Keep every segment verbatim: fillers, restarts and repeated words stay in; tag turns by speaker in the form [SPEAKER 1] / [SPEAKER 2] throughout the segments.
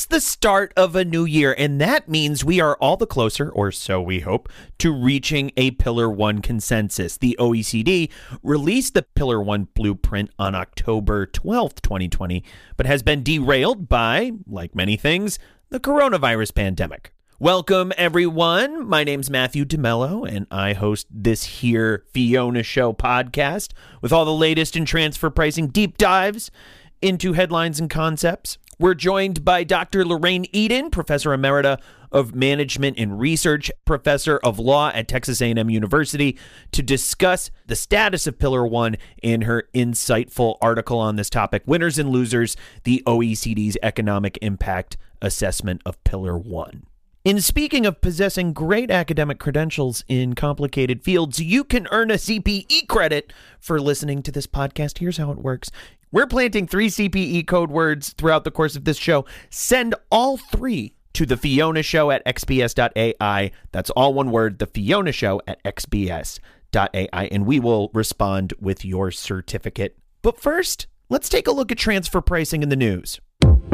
[SPEAKER 1] It's the start of a new year, and that means we are all the closer, or so we hope, to reaching a Pillar One consensus. The O E C D released the Pillar One blueprint on October twelfth, twenty twenty, but has been derailed by, like many things, the coronavirus pandemic. Welcome, everyone. My name's Matthew DeMello, and I host this here Fiona Show podcast with all the latest in transfer pricing deep dives into headlines and concepts. We're joined by Doctor Lorraine Eden, Professor Emerita of Management and Research, Professor of Law at Texas A and M University, to discuss the status of Pillar One in her insightful article on this topic, Winners and Losers, the O E C D's Economic Impact Assessment of Pillar One. In speaking of possessing great academic credentials in complicated fields, you can earn a C P E credit for listening to this podcast. Here's how it works. We're planting three C P E code words throughout the course of this show. Send all three to the Fiona Show at x b s dot a i. That's all one word, the Fiona Show at x b s dot a i, and we will respond with your certificate. But first, let's take a look at transfer pricing in the news.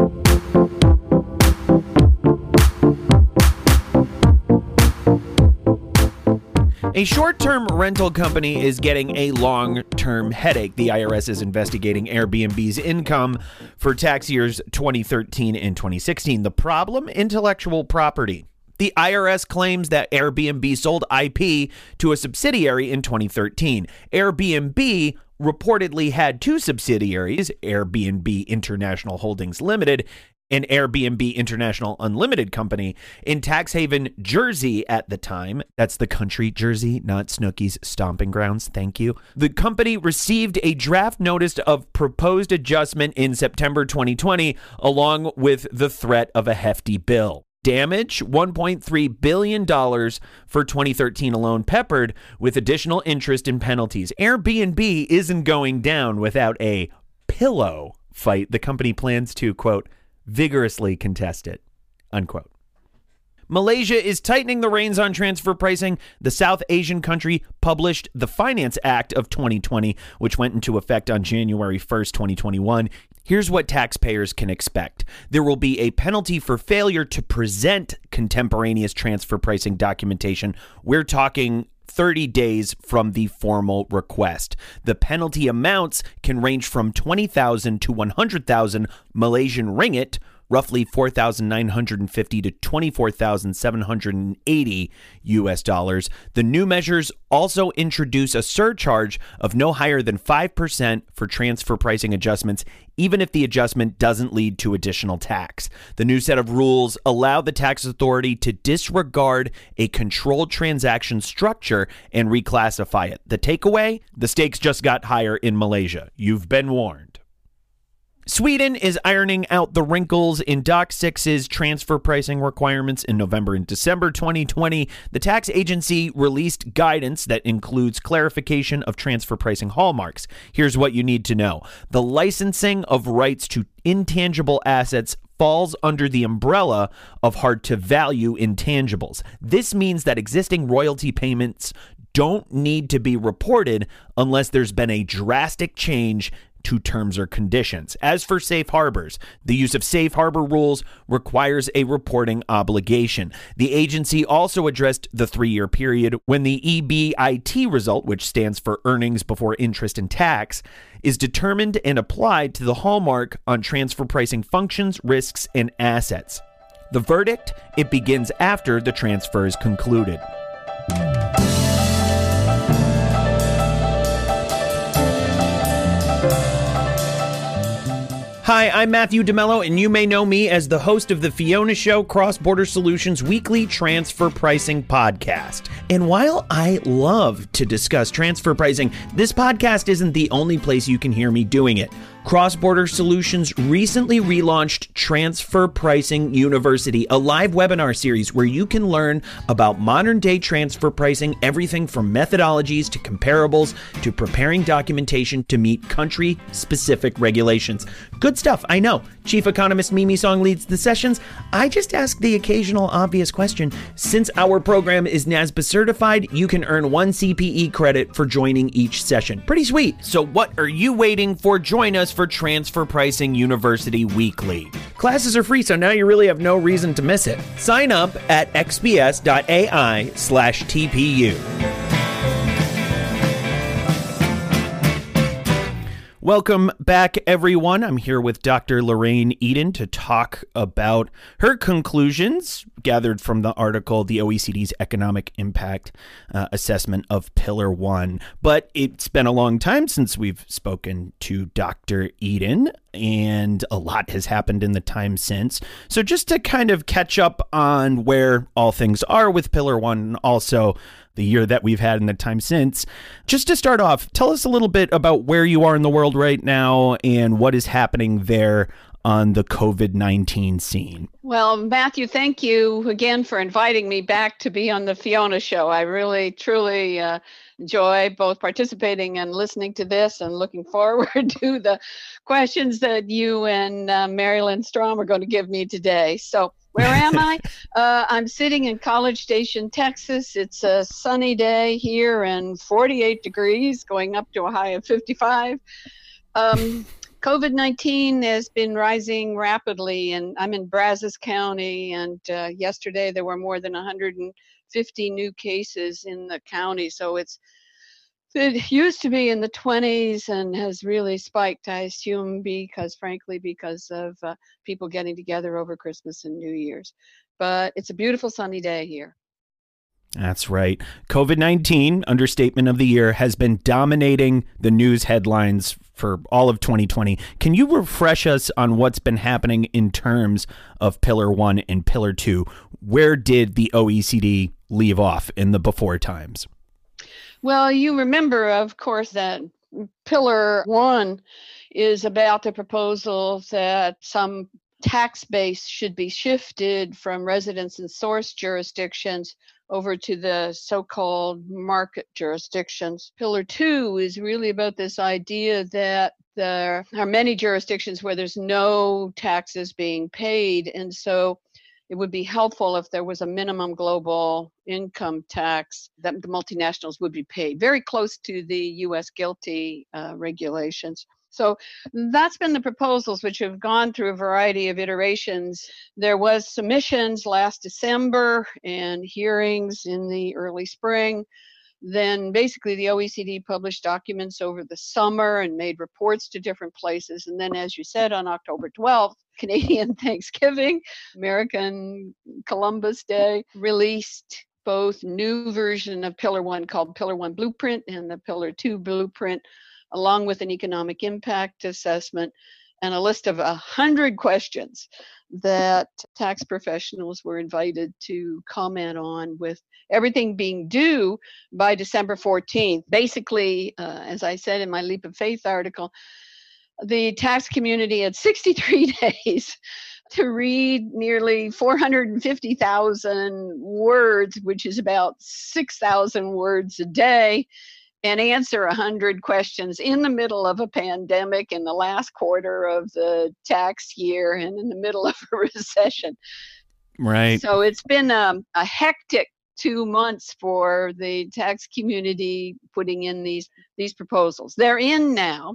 [SPEAKER 1] A short-term rental company is getting a long-term headache. The I R S is investigating Airbnb's income for tax years twenty thirteen and twenty sixteen. The problem? Intellectual property. The I R S claims that Airbnb sold I P to a subsidiary in twenty thirteen. Airbnb reportedly had two subsidiaries, Airbnb International Holdings Limited and Airbnb International Unlimited Company, in Tax Haven, Jersey at the time. That's the country, Jersey, not Snooki's stomping grounds. Thank you. The company received a draft notice of proposed adjustment in September twenty twenty, along with the threat of a hefty bill. Damage, one point three billion dollars for twenty thirteen alone, peppered with additional interest and penalties. Airbnb isn't going down without a pillow fight. The company plans to, quote, vigorously contest it, unquote. Malaysia is tightening the reins on transfer pricing. The South Asian country published the Finance Act of twenty twenty, which went into effect on January first, twenty twenty-one. Here's what taxpayers can expect. There will be a penalty for failure to present contemporaneous transfer pricing documentation. We're talking thirty days from the formal request. The penalty amounts can range from twenty thousand to one hundred thousand Malaysian ringgit, roughly four thousand nine hundred fifty to twenty-four thousand seven hundred eighty U S dollars. The new measures also introduce a surcharge of no higher than five percent for transfer pricing adjustments, even if the adjustment doesn't lead to additional tax. The new set of rules allow the tax authority to disregard a controlled transaction structure and reclassify it. The takeaway? The stakes just got higher in Malaysia. You've been warned. Sweden is ironing out the wrinkles in D O C six's transfer pricing requirements. In November and December twenty twenty, the tax agency released guidance that includes clarification of transfer pricing hallmarks. Here's what you need to know. The licensing of rights to intangible assets falls under the umbrella of hard-to-value intangibles. This means that existing royalty payments don't need to be reported unless there's been a drastic change to terms or conditions. As for safe harbors, the use of safe harbor rules requires a reporting obligation. The agency also addressed the three-year period when the E B I T result, which stands for earnings before interest and tax, is determined and applied to the hallmark on transfer pricing functions, risks, and assets. The verdict? It begins after the transfer is concluded. Hi, I'm Matthew DeMello, and you may know me as the host of the Fiona Show Cross-Border Solutions weekly transfer pricing podcast. And while I love to discuss transfer pricing, this podcast isn't the only place you can hear me doing it. Cross-Border Solutions recently relaunched Transfer Pricing University, a live webinar series where you can learn about modern-day transfer pricing, everything from methodologies to comparables to preparing documentation to meet country-specific regulations. Good stuff, I know. Chief economist Mimi Song leads the sessions. I just ask the occasional obvious question. Since our program is NASBA certified, you can earn one C P E credit for joining each session. Pretty sweet. So what are you waiting for? Join us for Transfer Pricing University Weekly. Classes are free, so now you really have no reason to miss it. Sign up at xps.ai slash TPU. Welcome back, everyone. I'm here with Doctor Lorraine Eden to talk about her conclusions gathered from the article, the O E C D's Economic Impact uh, Assessment of Pillar One. But it's been a long time since we've spoken to Doctor Eden, and a lot has happened in the time since. So just to kind of catch up on where all things are with Pillar One, and also the year that we've had in the time since. Just to start off, tell us a little bit about where you are in the world right now and what is happening there on the COVID nineteen scene.
[SPEAKER 2] Well, Matthew, thank you again for inviting me back to be on the Fiona Show. I really, truly uh, enjoy both participating and listening to this, and looking forward to the questions that you and uh, Marilyn Strom are going to give me today. So where am I? Uh, I'm sitting in College Station, Texas. It's a sunny day here and forty-eight degrees, going up to a high of fifty-five. Um, COVID nineteen has been rising rapidly, and I'm in Brazos County, and uh, yesterday there were more than one hundred fifty new cases in the county. So it's it used to be in the twenties and has really spiked, I assume, because, frankly, because of uh, people getting together over Christmas and New Year's. But it's a beautiful sunny day here.
[SPEAKER 1] That's right. COVID nineteen, understatement of the year, has been dominating the news headlines for all of twenty twenty. Can you refresh us on what's been happening in terms of Pillar One and Pillar Two? Where did the O E C D leave off in the before times?
[SPEAKER 2] Well, you remember, of course, that Pillar One is about the proposal that some tax base should be shifted from residence and source jurisdictions over to the so-called market jurisdictions. Pillar Two is really about this idea that there are many jurisdictions where there's no taxes being paid, and so it would be helpful if there was a minimum global income tax that the multinationals would be paid, very close to the U S GILTI uh, regulations. So that's been the proposals, which have gone through a variety of iterations. There was submissions last December and hearings in the early spring. Then basically the O E C D published documents over the summer and made reports to different places. And then, as you said, on October twelfth, Canadian Thanksgiving, American Columbus Day, released both new version of Pillar One called Pillar One Blueprint and the Pillar Two Blueprint, along with an economic impact assessment and a list of a hundred questions that tax professionals were invited to comment on, with everything being due by December fourteenth. Basically, uh, as I said in my Leap of Faith article, the tax community had sixty-three days to read nearly four hundred fifty thousand words, which is about six thousand words a day, and answer one hundred questions in the middle of a pandemic, in the last quarter of the tax year, and in the middle of a recession.
[SPEAKER 1] Right.
[SPEAKER 2] So it's been um, a hectic two months for the tax community putting in these, these proposals. They're in now,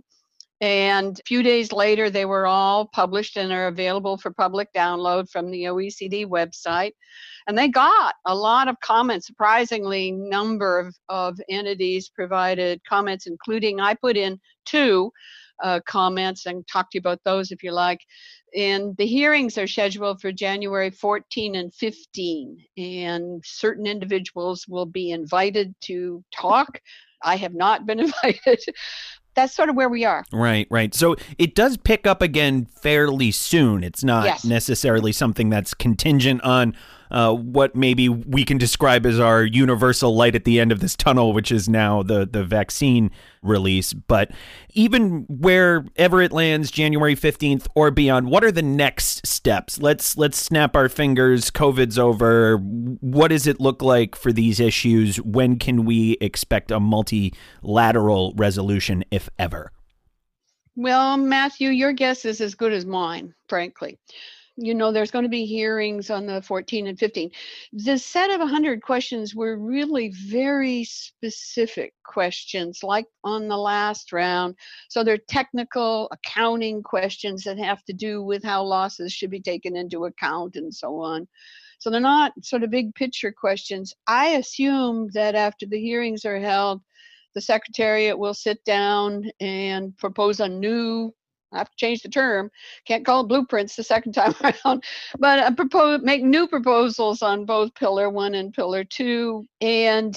[SPEAKER 2] and a few days later they were all published and are available for public download from the O E C D website. And they got a lot of comments. Surprisingly, number of, of entities provided comments, including, I put in two uh, comments and talk to you about those if you like. And the hearings are scheduled for January fourteenth and fifteenth, and certain individuals will be invited to talk. I have not been invited. That's sort of where we are.
[SPEAKER 1] Right, right. So it does pick up again fairly soon. It's not
[SPEAKER 2] yes.
[SPEAKER 1] necessarily something that's contingent on uh, what maybe we can describe as our universal light at the end of this tunnel, which is now the, the vaccine release. But even wherever it lands, January fifteenth or beyond, what are the next steps? Let's let's snap our fingers. COVID's over. What does it look like for these issues? When can we expect a multilateral resolution, if ever?
[SPEAKER 2] Well, Matthew, your guess is as good as mine, frankly. You know, there's going to be hearings on the fourteen and fifteen. The set of one hundred questions were really very specific questions, like on the last round. So they're technical accounting questions that have to do with how losses should be taken into account and so on. So they're not sort of big picture questions. I assume that after the hearings are held, the Secretariat will sit down and propose a new, I have to change the term, can't call it blueprints the second time around, but a propose, make new proposals on both Pillar One and Pillar Two, and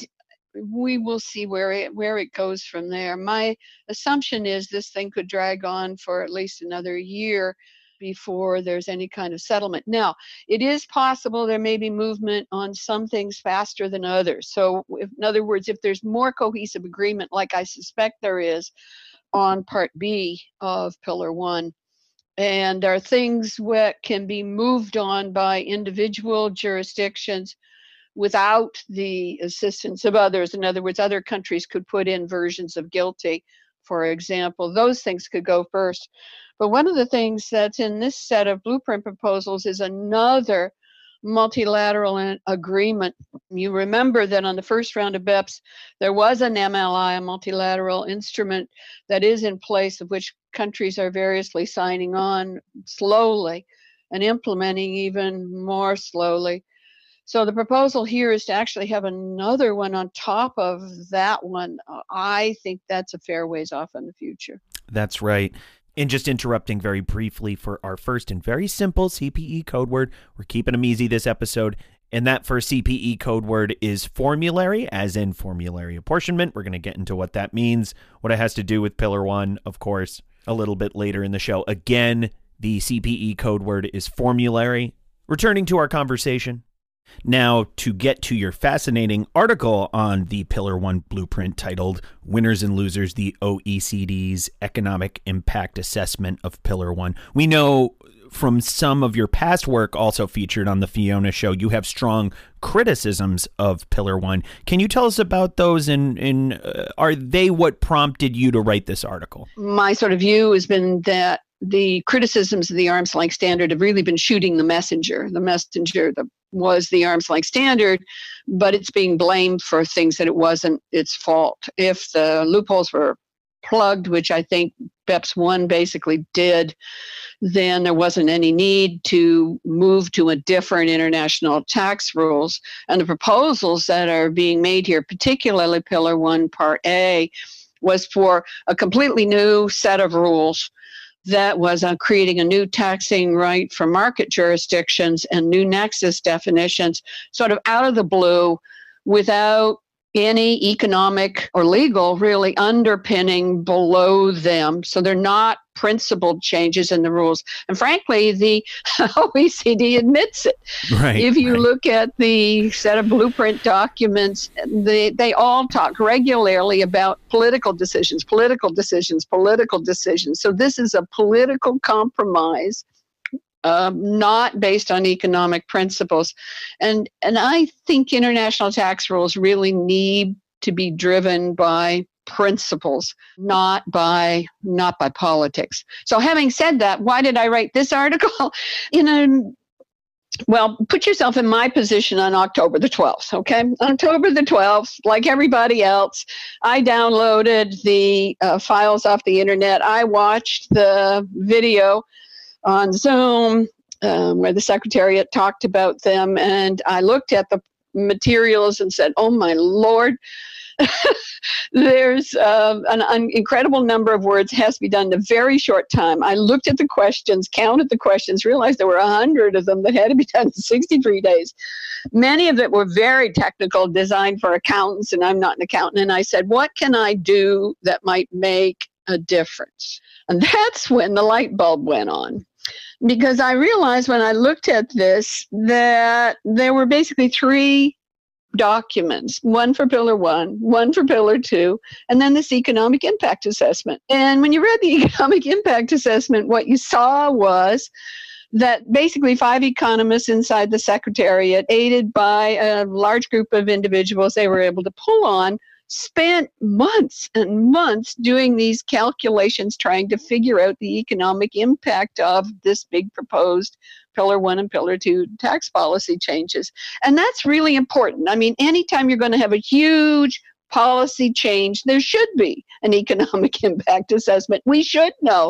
[SPEAKER 2] we will see where it where it goes from there. My assumption is this thing could drag on for at least another year before there's any kind of settlement. Now, it is possible there may be movement on some things faster than others. So, if, in other words, if there's more cohesive agreement, like I suspect there is, on Part B of Pillar One. And there are things that can be moved on by individual jurisdictions without the assistance of others. In other words, other countries could put in versions of GILTI, for example. Those things could go first. But one of the things that's in this set of blueprint proposals is another multilateral agreement. You remember that on the first round of BEPS, there was an M L I, a multilateral instrument that is in place, of which countries are variously signing on slowly and implementing even more slowly. So the proposal here is to actually have another one on top of that one. I think that's a fair ways off in the future.
[SPEAKER 1] That's right. And just interrupting very briefly for our first and very simple C P E code word. We're keeping them easy this episode. And that first C P E code word is formulary, as in formulary apportionment. We're going to get into what that means, what it has to do with Pillar One, of course, a little bit later in the show. Again, the C P E code word is formulary. Returning to our conversation. Now, to get to your fascinating article on the Pillar One blueprint titled Winners and Losers, the O E C D's Economic Impact Assessment of Pillar One. We know from some of your past work also featured on the Fiona Show, you have strong criticisms of Pillar One. Can you tell us about those, and, and uh, are they what prompted you to write this article?
[SPEAKER 2] My sort of view has been that the criticisms of the arm's length standard have really been shooting the messenger. The messenger the, was the arm's length standard, but it's being blamed for things that it wasn't its fault. If the loopholes were plugged, which I think BEPS one basically did, then there wasn't any need to move to a different international tax rules. And the proposals that are being made here, particularly Pillar One Part A, was for a completely new set of rules that was uh, creating a new taxing right for market jurisdictions and new nexus definitions, sort of out of the blue, without any economic or legal really underpinning below them. So they're not principled changes in the rules. And frankly, the O E C D admits it.
[SPEAKER 1] Right,
[SPEAKER 2] if you
[SPEAKER 1] right.
[SPEAKER 2] look at the set of blueprint documents, they, they all talk regularly about political decisions, political decisions, political decisions. So this is a political compromise, Uh, not based on economic principles. And and I think international tax rules really need to be driven by principles, not by not by politics. So having said that, why did I write this article? In a Well, put yourself in my position on October the twelfth, okay? On October the twelfth, like everybody else, I downloaded the uh, files off the internet. I watched the video on Zoom, um, where the Secretariat talked about them, and I looked at the materials and said, oh my Lord, there's uh, an, an incredible number of words has to be done in a very short time. I looked at the questions, counted the questions, realized there were a hundred of them that had to be done in sixty-three days. Many of it were very technical, designed for accountants, and I'm not an accountant, and I said, what can I do that might make a difference? And that's when the light bulb went on. Because I realized when I looked at this that there were basically three documents, one for Pillar One, one for Pillar Two, and then this economic impact assessment. And when you read the economic impact assessment, what you saw was that basically five economists inside the Secretariat, aided by a large group of individuals they were able to pull on, spent months and months doing these calculations, trying to figure out the economic impact of this big proposed Pillar One and Pillar Two tax policy changes. And that's really important. I mean, anytime you're going to have a huge policy change, there should be an economic impact assessment. We should know,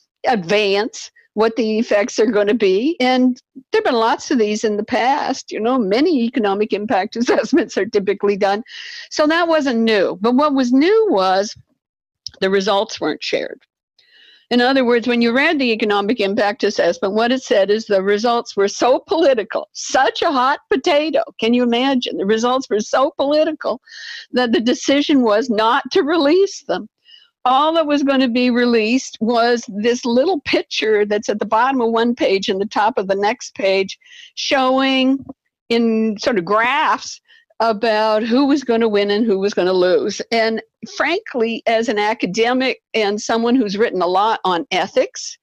[SPEAKER 2] advance, what the effects are going to be. And there have been lots of these in the past. You know, many economic impact assessments are typically done. So that wasn't new. But what was new was the results weren't shared. In other words, when you read the economic impact assessment, what it said is the results were so political, such a hot potato. Can you imagine? The results were so political that the decision was not to release them. All that was going to be released was this little picture that's at the bottom of one page and the top of the next page, showing in sort of graphs about who was going to win and who was going to lose. And frankly, as an academic and someone who's written a lot on ethics,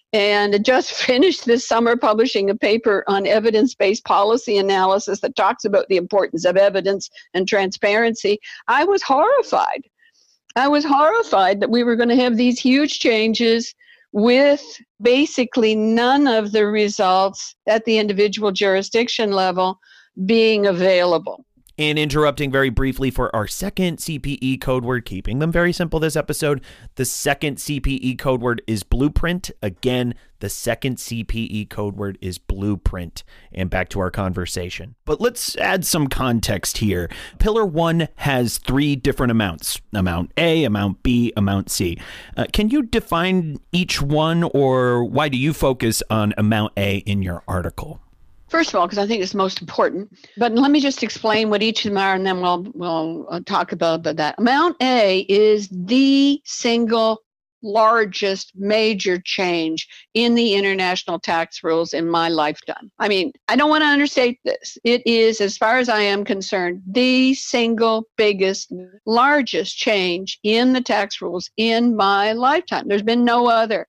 [SPEAKER 2] and just finished this summer publishing a paper on evidence-based policy analysis that talks about the importance of evidence and transparency, I was horrified. I was horrified that we were going to have these huge changes with basically none of the results at the individual jurisdiction level being available.
[SPEAKER 1] And interrupting very briefly for our second C P E code word, keeping them very simple this episode. The second C P E code word is blueprint. Again, the second C P E code word is blueprint. And back to our conversation. But let's add some context here. Pillar one has three different amounts. Amount A, amount B, amount C. Uh, can you define each one, or why do you focus on amount A in your article?
[SPEAKER 2] First of all, because I think it's most important, but let me just explain what each of them are, and then we'll we'll uh, talk about that. Amount A is the single largest major change in the international tax rules in my lifetime. I mean, I don't want to understate this. It is, as far as I am concerned, the single biggest, largest change in the tax rules in my lifetime. There's been no other.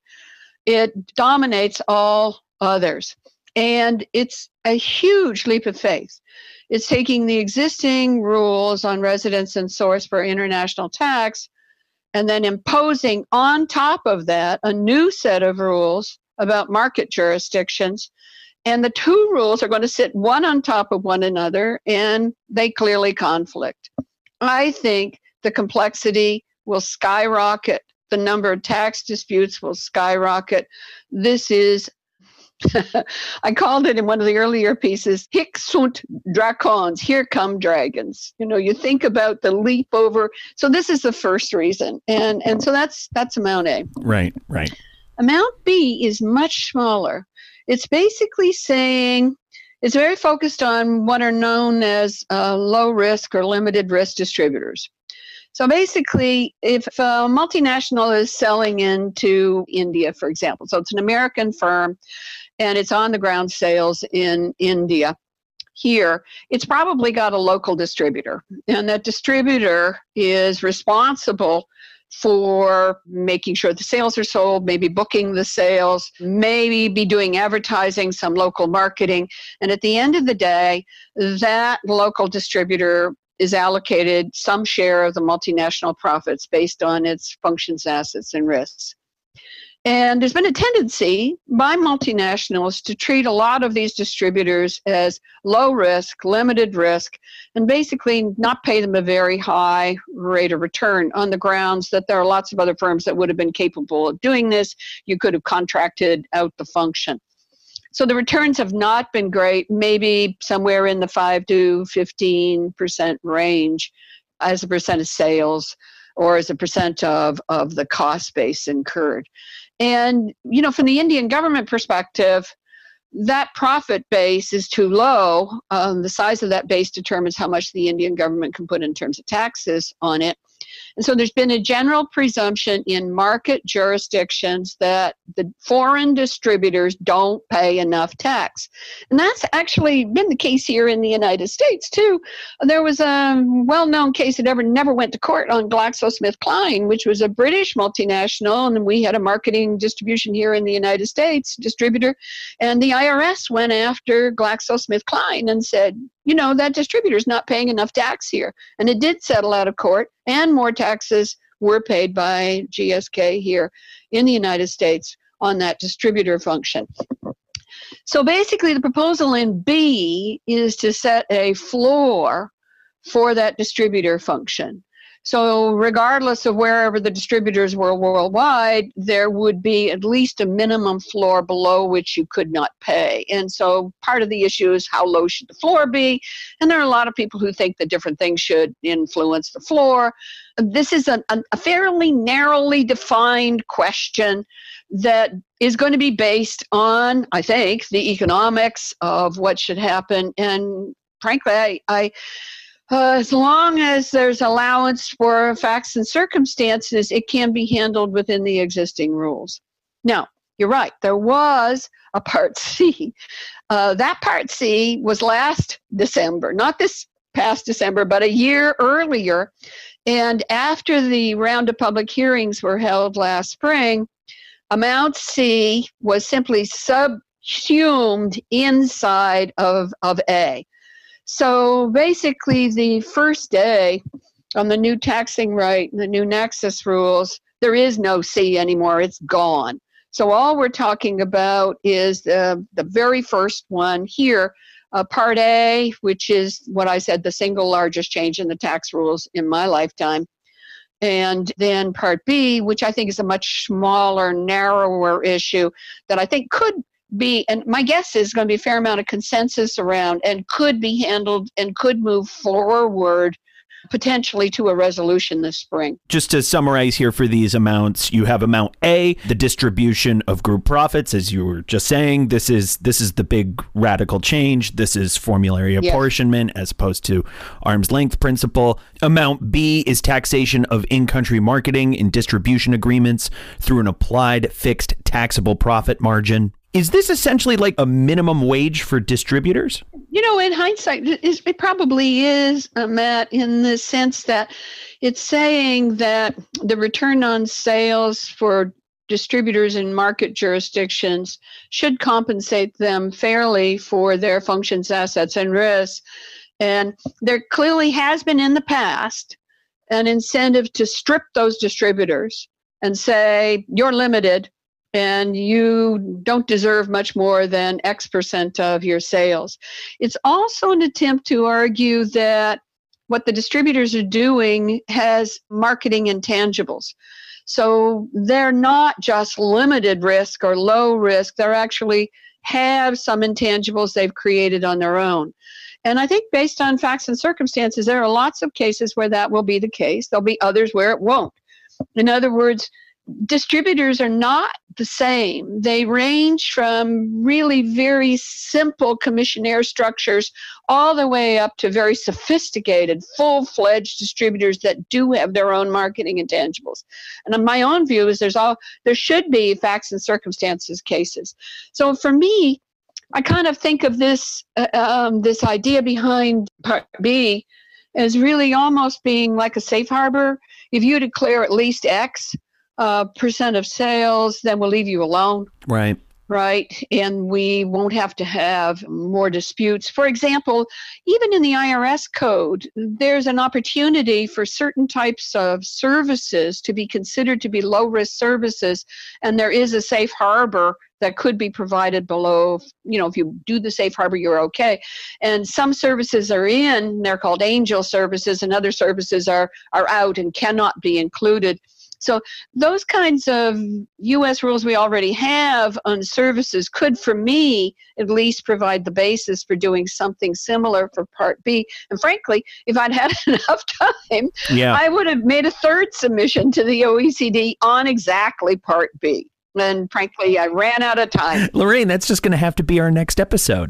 [SPEAKER 2] It dominates all others. And it's a huge leap of faith. It's taking the existing rules on residence and source for international tax and then imposing on top of that a new set of rules about market jurisdictions. And the two rules are going to sit one on top of one another, and they clearly conflict. I think the complexity will skyrocket. The number of tax disputes will skyrocket. This is I called it in one of the earlier pieces, Hic sunt dracons, here come dragons. You know, you think about the leap over. So this is the first reason. And and so that's that's amount A.
[SPEAKER 1] Right, right.
[SPEAKER 2] Amount B is much smaller. It's basically saying, it's very focused on what are known as uh, low risk or limited risk distributors. So basically, if a multinational is selling into India, for example, so it's an American firm, and it's on the ground sales in India. Here, it's probably got a local distributor, and that distributor is responsible for making sure the sales are sold, maybe booking the sales, maybe be doing advertising, some local marketing. And at the end of the day, that local distributor is allocated some share of the multinational profits based on its functions, assets, and risks. And there's been a tendency by multinationals to treat a lot of these distributors as low risk, limited risk, and basically not pay them a very high rate of return on the grounds that there are lots of other firms that would have been capable of doing this. You could have contracted out the function. So the returns have not been great, maybe somewhere in the five to fifteen percent range as a percent of sales or as a percent of, of the cost base incurred. And, you know, from the Indian government perspective, that profit base is too low. Um, the size of that base determines how much the Indian government can put in terms of taxes on it. And so there's been a general presumption in market jurisdictions that the foreign distributors don't pay enough tax. And that's actually been the case here in the United States, too. There was a well-known case that ever never went to court on GlaxoSmithKline, which was a British multinational, and we had a marketing distribution here in the United States distributor, and the I R S went after GlaxoSmithKline and said, you know, that distributor's not paying enough tax here. And it did settle out of court, and more taxes were paid by G S K here in the United States on that distributor function. So basically, the proposal in B is to set a floor for that distributor function. So regardless of wherever the distributors were worldwide, there would be at least a minimum floor below which you could not pay. And so part of the issue is how low should the floor be? And there are a lot of people who think that different things should influence the floor. This is a, a fairly narrowly defined question that is going to be based on, I think, the economics of what should happen. And frankly, I... I Uh, as long as there's allowance for facts and circumstances, it can be handled within the existing rules. Now, you're right. There was a Part C. Uh, that Part C was last December, not this past December, but a year earlier. And after the round of public hearings were held last spring, Amount C was simply subsumed inside of, of A. So basically, the first day on the new taxing right, the new Nexus rules, there is no C anymore. It's gone. So all we're talking about is the, the very first one here, uh, Part A, which is what I said, the single largest change in the tax rules in my lifetime. And then Part B, which I think is a much smaller, narrower issue that I think could be, and my guess is going to be a fair amount of consensus around and could be handled and could move forward potentially to a resolution this spring.
[SPEAKER 1] Just to summarize here for these amounts, you have Amount A, the distribution of group profits, as you were just saying. This is this is the big radical change. This is formulary apportionment yes. as opposed to arm's length principle. Amount B is taxation of in-country marketing and distribution agreements through an applied fixed taxable profit margin. Is this essentially like a minimum wage for distributors?
[SPEAKER 2] You know, in hindsight, it probably is, uh, Matt, in the sense that it's saying that the return on sales for distributors in market jurisdictions should compensate them fairly for their functions, assets, and risks. And there clearly has been in the past an incentive to strip those distributors and say, you're limited, and you don't deserve much more than X percent of your sales. It's also an attempt to argue that what the distributors are doing has marketing intangibles. So they're not just limited risk or low risk, they actually have some intangibles they've created on their own. And I think based on facts and circumstances, there are lots of cases where that will be the case. There'll be others where it won't. In other words, distributors are not the same. They range from really very simple commissionaire structures all the way up to very sophisticated, full-fledged distributors that do have their own marketing intangibles. And my own view is there's all there should be facts and circumstances cases. So for me, I kind of think of this uh, um, this idea behind Part B as really almost being like a safe harbor. If you declare at least X Uh, percent of sales, then we'll leave you alone.
[SPEAKER 1] Right.
[SPEAKER 2] Right. And we won't have to have more disputes. For example, even in the I R S code, there's an opportunity for certain types of services to be considered to be low risk services. And there is a safe harbor that could be provided below. You know, if you do the safe harbor, you're okay. And some services are in, they're called angel services, and other services are, are out and cannot be included. So those kinds of U S rules we already have on services could, for me, at least provide the basis for doing something similar for Part B. And frankly, if I'd had enough time, yeah. I would have made a third submission to the O E C D on exactly Part B. And frankly, I ran out of time.
[SPEAKER 1] Lorraine, that's just going to have to be our next episode.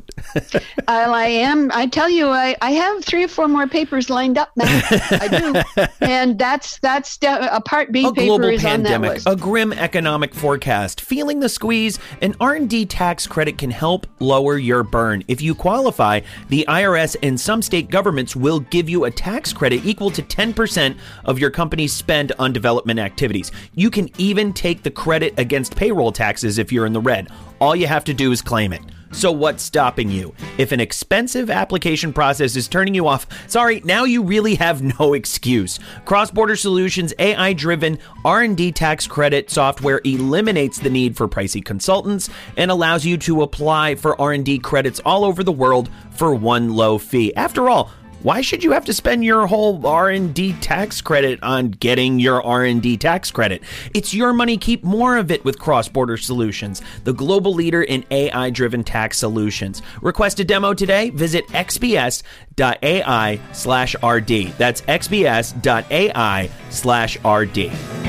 [SPEAKER 2] I, I am. I tell you, I, I have three or four more papers lined up now. I do. And that's that's a Part B
[SPEAKER 1] a
[SPEAKER 2] paper
[SPEAKER 1] global
[SPEAKER 2] is
[SPEAKER 1] pandemic,
[SPEAKER 2] on that list.
[SPEAKER 1] A grim economic forecast, feeling the squeeze, an R and D tax credit can help lower your burn. If you qualify, the I R S and some state governments will give you a tax credit equal to ten percent of your company's spend on development activities. You can even take the credit against payroll taxes if you're in the red. All you have to do is claim it. So what's stopping you? If an expensive application process is turning you off, sorry, now you really have no excuse. Cross-Border Solutions' A I-driven R and D tax credit software eliminates the need for pricey consultants and allows you to apply for R and D credits all over the world for one low fee. After all, why should you have to spend your whole R and D tax credit on getting your R and D tax credit? It's your money. Keep more of it with Cross-Border Solutions, the global leader in A I-driven tax solutions. Request a demo today. Visit xbs.ai slash RD. That's xbs.ai slash RD.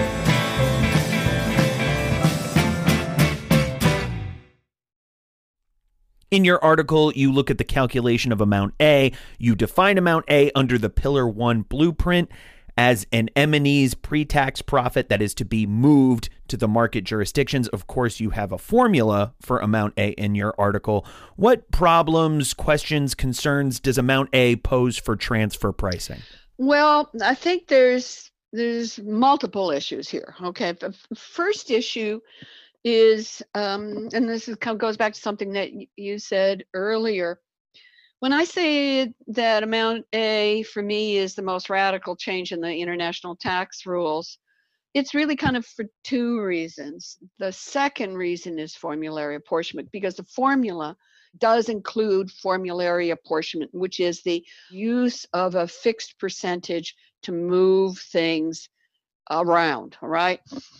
[SPEAKER 1] In your article, you look at the calculation of Amount A. You define Amount A under the Pillar one blueprint as an M and E's pre-tax profit that is to be moved to the market jurisdictions. Of course, you have a formula for Amount A in your article. What problems, questions, concerns does Amount A pose for transfer pricing?
[SPEAKER 2] Well, I think there's there's multiple issues here. Okay, the first issue is, um, and this is, goes back to something that you said earlier. When I say that Amount A for me is the most radical change in the international tax rules, it's really kind of for two reasons. The second reason is formulary apportionment, because the formula does include formulary apportionment, which is the use of a fixed percentage to move things around, all right?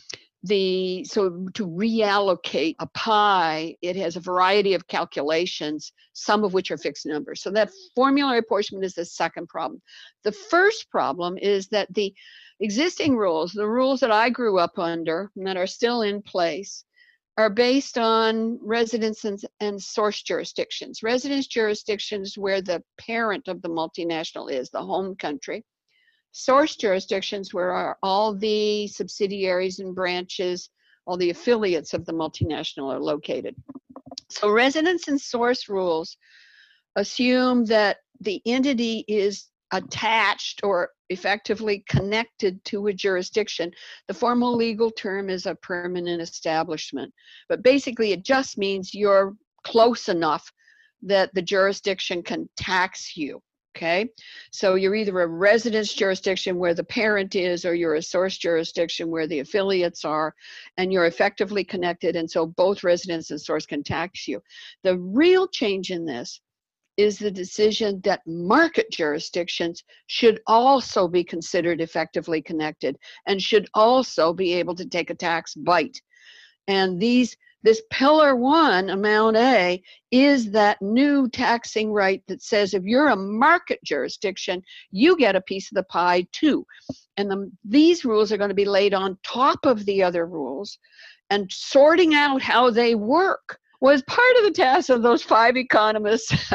[SPEAKER 2] The, so to reallocate a pie, it has a variety of calculations, some of which are fixed numbers. So that formulary apportionment is the second problem. The first problem is that the existing rules, the rules that I grew up under and that are still in place, are based on residence and, and source jurisdictions. Residence jurisdictions where the parent of the multinational is, the home country. Source jurisdictions where are all the subsidiaries and branches, all the affiliates of the multinational are located. So residence and source rules assume that the entity is attached or effectively connected to a jurisdiction. The formal legal term is a permanent establishment, but basically it just means you're close enough that the jurisdiction can tax you. Okay, so you're either a residence jurisdiction where the parent is, or you're a source jurisdiction where the affiliates are, and you're effectively connected, and so both residence and source can tax you. The real change in this is the decision that market jurisdictions should also be considered effectively connected and should also be able to take a tax bite. And these This Pillar one, Amount A, is that new taxing right that says if you're a market jurisdiction, you get a piece of the pie too. And the, these rules are going to be laid on top of the other rules, and sorting out how they work was part of the task of those five economists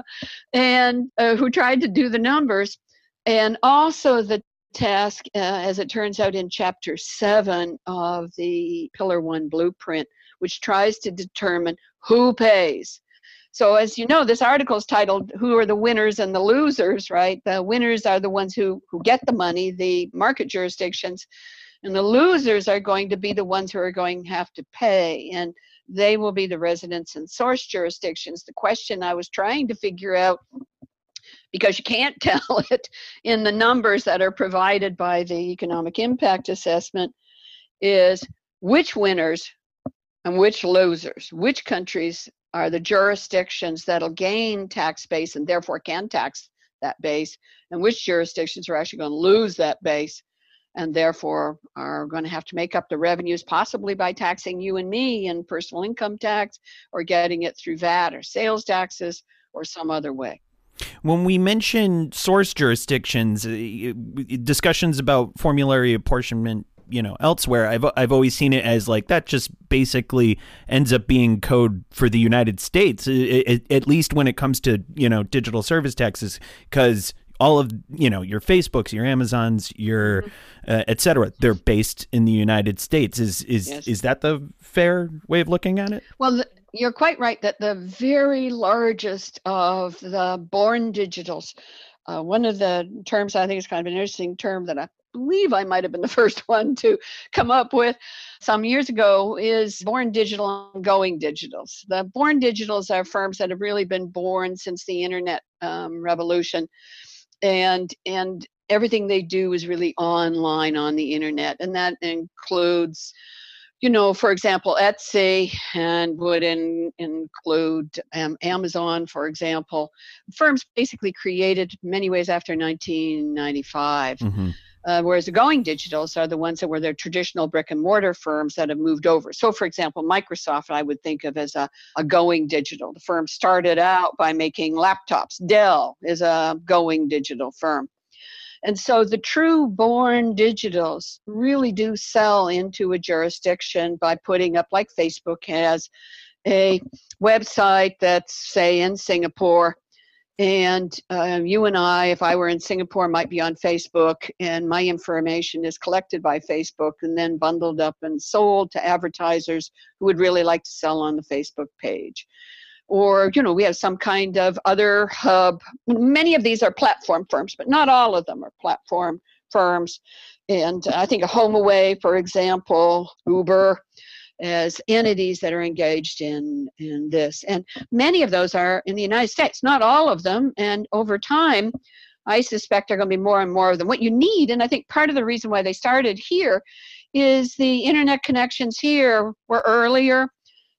[SPEAKER 2] and uh, who tried to do the numbers, and also the task, uh, as it turns out, in Chapter seven of the Pillar one blueprint, which tries to determine who pays. So as you know, this article is titled, Who are the Winners and the Losers, right? The winners are the ones who, who get the money, the market jurisdictions, and the losers are going to be the ones who are going to have to pay, and they will be the residence and source jurisdictions. The question I was trying to figure out, because you can't tell it in the numbers that are provided by the economic impact assessment, is which winners and which losers, which countries are the jurisdictions that'll gain tax base and therefore can tax that base, and which jurisdictions are actually going to lose that base and therefore are going to have to make up the revenues, possibly by taxing you and me in personal income tax, or getting it through V A T or sales taxes or some other way.
[SPEAKER 1] When we mention source jurisdictions, discussions about formulary apportionment, you know, elsewhere, I've I've always seen it as like that just basically ends up being code for the United States, it, it, at least when it comes to, you know, digital service taxes, because all of, you know, your Facebooks, your Amazons, your uh, et cetera, they're based in the United States. Is is yes. Is that the fair way of looking at it?
[SPEAKER 2] Well, the, you're quite right that the very largest of the born digitals, uh, one of the terms I think is kind of an interesting term that I believe I might have been the first one to come up with some years ago, is Born Digital and Going Digitals. The Born Digitals are firms that have really been born since the internet um, revolution, and and everything they do is really online on the internet, and that includes, you know, for example, Etsy, and would in, include um, Amazon, for example. Firms basically created in many ways after nineteen ninety-five. Mm-hmm. Uh, whereas the Going Digitals are the ones that were their traditional brick and mortar firms that have moved over. So, for example, Microsoft, I would think of as a, a Going Digital. The firm started out by making laptops. Dell is a Going Digital firm. And so the true Born Digitals really do sell into a jurisdiction by putting up, like Facebook has, a website that's, say, in Singapore. And uh, you and I, if I were in Singapore, might be on Facebook, and my information is collected by Facebook and then bundled up and sold to advertisers who would really like to sell on the Facebook page. Or, you know, we have some kind of other hub. Many of these are platform firms, but not all of them are platform firms. And I think of HomeAway, for example, Uber, as entities that are engaged in, in this. And many of those are in the United States, not all of them. And over time, I suspect there are going to be more and more of them. What you need, and I think part of the reason why they started here, is the internet connections here were earlier.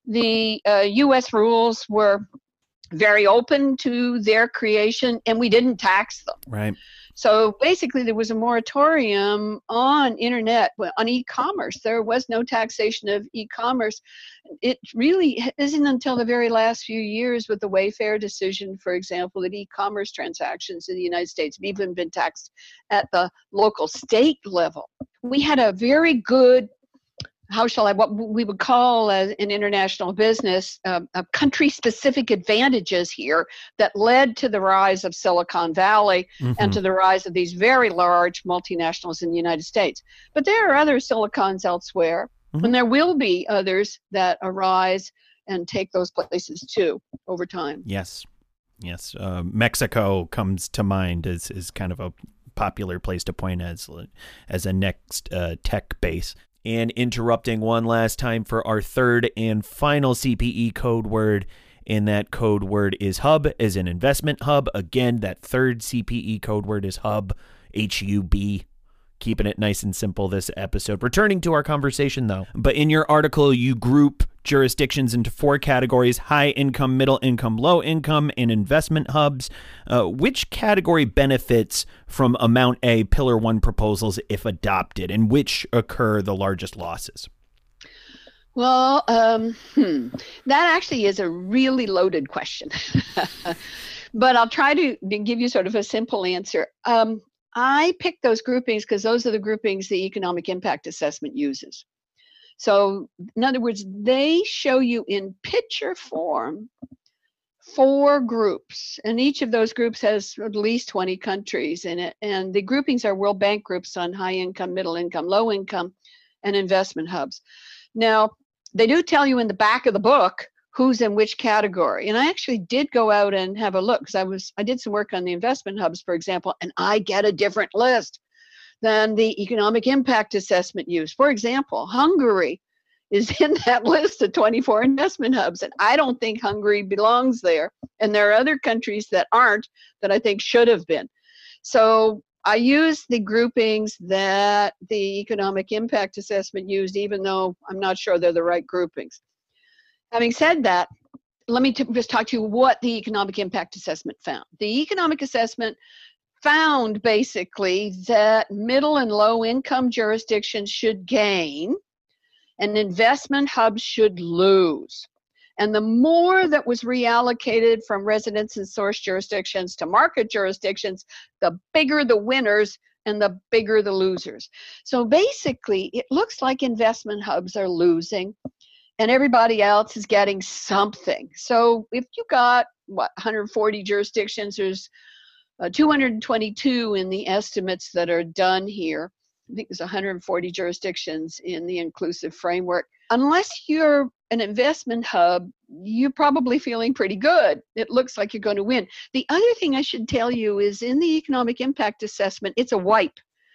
[SPEAKER 2] The uh, U S rules were very open to their creation, and we didn't tax them.
[SPEAKER 1] Right.
[SPEAKER 2] So basically, there was a moratorium on internet, on e-commerce. There was no taxation of e-commerce. It really isn't until the very last few years with the Wayfair decision, for example, that e-commerce transactions in the United States have even been taxed at the local state level. We had a very good, how shall I, what we would call as in international business, uh, uh, country-specific advantages here that led to the rise of Silicon Valley mm-hmm. and to the rise of these very large multinationals in the United States. But there are other silicons elsewhere, mm-hmm. and there will be others that arise and take those places too over time.
[SPEAKER 1] Yes, yes. Uh, Mexico comes to mind as, as kind of a popular place to point as, as a next uh, tech base. And interrupting one last time for our third and final C P E code word, and that code word is hub, as an investment hub. Again, that third C P E code word is hub, H U B. Keeping it nice and simple this episode. Returning to our conversation, though. But in your article, you group jurisdictions into four categories: high income, middle income, low income, and investment hubs. Uh, which category benefits from Amount A Pillar one proposals if adopted, and which occur the largest losses?
[SPEAKER 2] Well, um, hmm, that actually is a really loaded question. But I'll try to give you sort of a simple answer. Um, I picked those groupings because those are the groupings the economic impact assessment uses. So in other words, they show you in picture form four groups, and each of those groups has at least twenty countries in it. And the groupings are World Bank groups on high income, middle income, low income, and investment hubs. Now, they do tell you in the back of the book who's in which category. And I actually did go out and have a look because I was I did some work on the investment hubs, for example, and I get a different list than the economic impact assessment used. For example, Hungary is in that list of twenty-four investment hubs, and I don't think Hungary belongs there. And there are other countries that aren't that I think should have been. So I used the groupings that the economic impact assessment used, even though I'm not sure they're the right groupings. Having said that, let me t- just talk to you what the economic impact assessment found. The economic assessment found basically that middle and low income jurisdictions should gain and investment hubs should lose. And the more that was reallocated from residence and source jurisdictions to market jurisdictions, the bigger the winners and the bigger the losers. So basically, it looks like investment hubs are losing and everybody else is getting something. So if you got, what, one hundred forty jurisdictions, there's uh, two hundred twenty-two in the estimates that are done here. I think there's one hundred forty jurisdictions in the inclusive framework. Unless you're an investment hub, you're probably feeling pretty good. It looks like you're going to win. The other thing I should tell you is in the economic impact assessment, it's a wipe.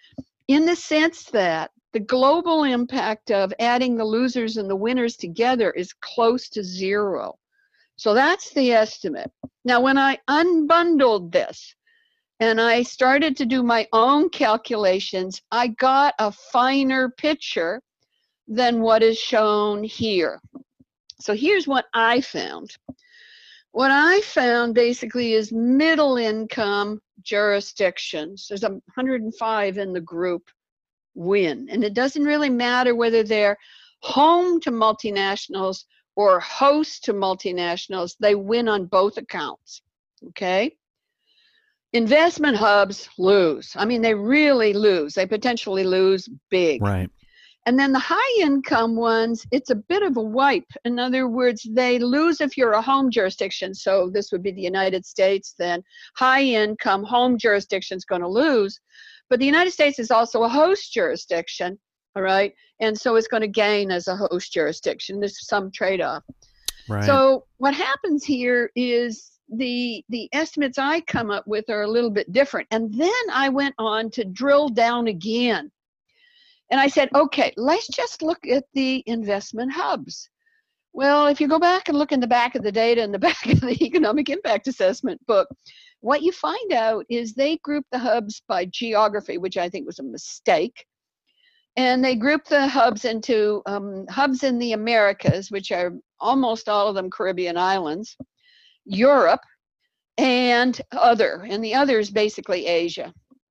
[SPEAKER 2] in the sense that the global impact of adding the losers and the winners together is close to zero. So that's the estimate. Now, when I unbundled this and I started to do my own calculations, I got a finer picture than what is shown here. So here's what I found. What I found basically is middle income jurisdictions. There's one hundred five in the group win. And it doesn't really matter whether they're home to multinationals or host to multinationals. They win on both accounts. Okay? Investment hubs lose. I mean, they really lose. They potentially lose big.
[SPEAKER 1] Right.
[SPEAKER 2] And then the high income ones, it's a bit of a wipe. In other words, they lose if you're a home jurisdiction. So this would be the United States, then high income home jurisdiction is going to lose. But the United States is also a host jurisdiction, all right? And so it's going to gain as a host jurisdiction. There's some trade-off.
[SPEAKER 1] Right.
[SPEAKER 2] So what happens here is the the estimates I come up with are a little bit different. And then I went on to drill down again. And I said, okay, let's just look at the investment hubs. Well, if you go back and look in the back of the data in the back of the economic impact assessment book, what you find out is they group the hubs by geography, which I think was a mistake. And they group the hubs into um, hubs in the Americas, which are almost all of them Caribbean islands, Europe, and other. And the other is basically Asia.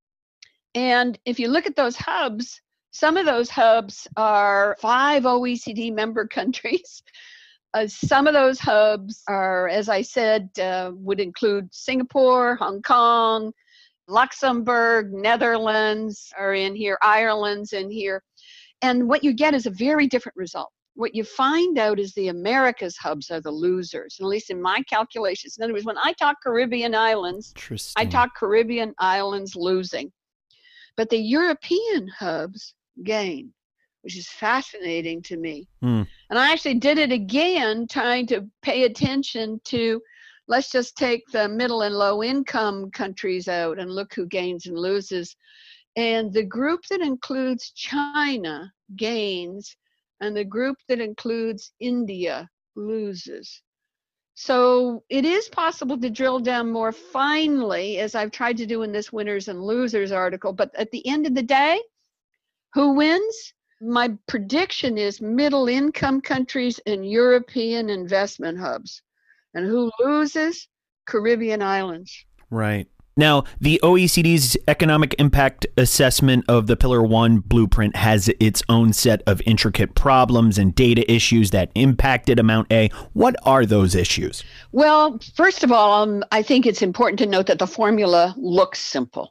[SPEAKER 2] And if you look at those hubs, some of those hubs are five O E C D member countries. Uh, some of those hubs are, as I said, uh, would include Singapore, Hong Kong, Luxembourg, Netherlands are in here, Ireland's in here. And what you get is a very different result. What you find out is the Americas hubs are the losers, at least in my calculations. In other words, when I talk Caribbean islands, I talk Caribbean islands losing. But the European hubs gain, which is fascinating to me. Mm. And I actually did it again, trying to pay attention to, let's just take the middle and low income countries out and look who gains and loses. And the group that includes China gains, and the group that includes India loses. So it is possible to drill down more finely, as I've tried to do in this winners and losers article. But at the end of the day, who wins? My prediction is middle income countries and European investment hubs. And who loses? Caribbean islands.
[SPEAKER 1] Right. Now, the O E C D's economic impact assessment of the Pillar One blueprint has its own set of intricate problems and data issues that impacted Amount A. What are those issues?
[SPEAKER 2] Well, first of all, um, I think it's important to note that the formula looks simple.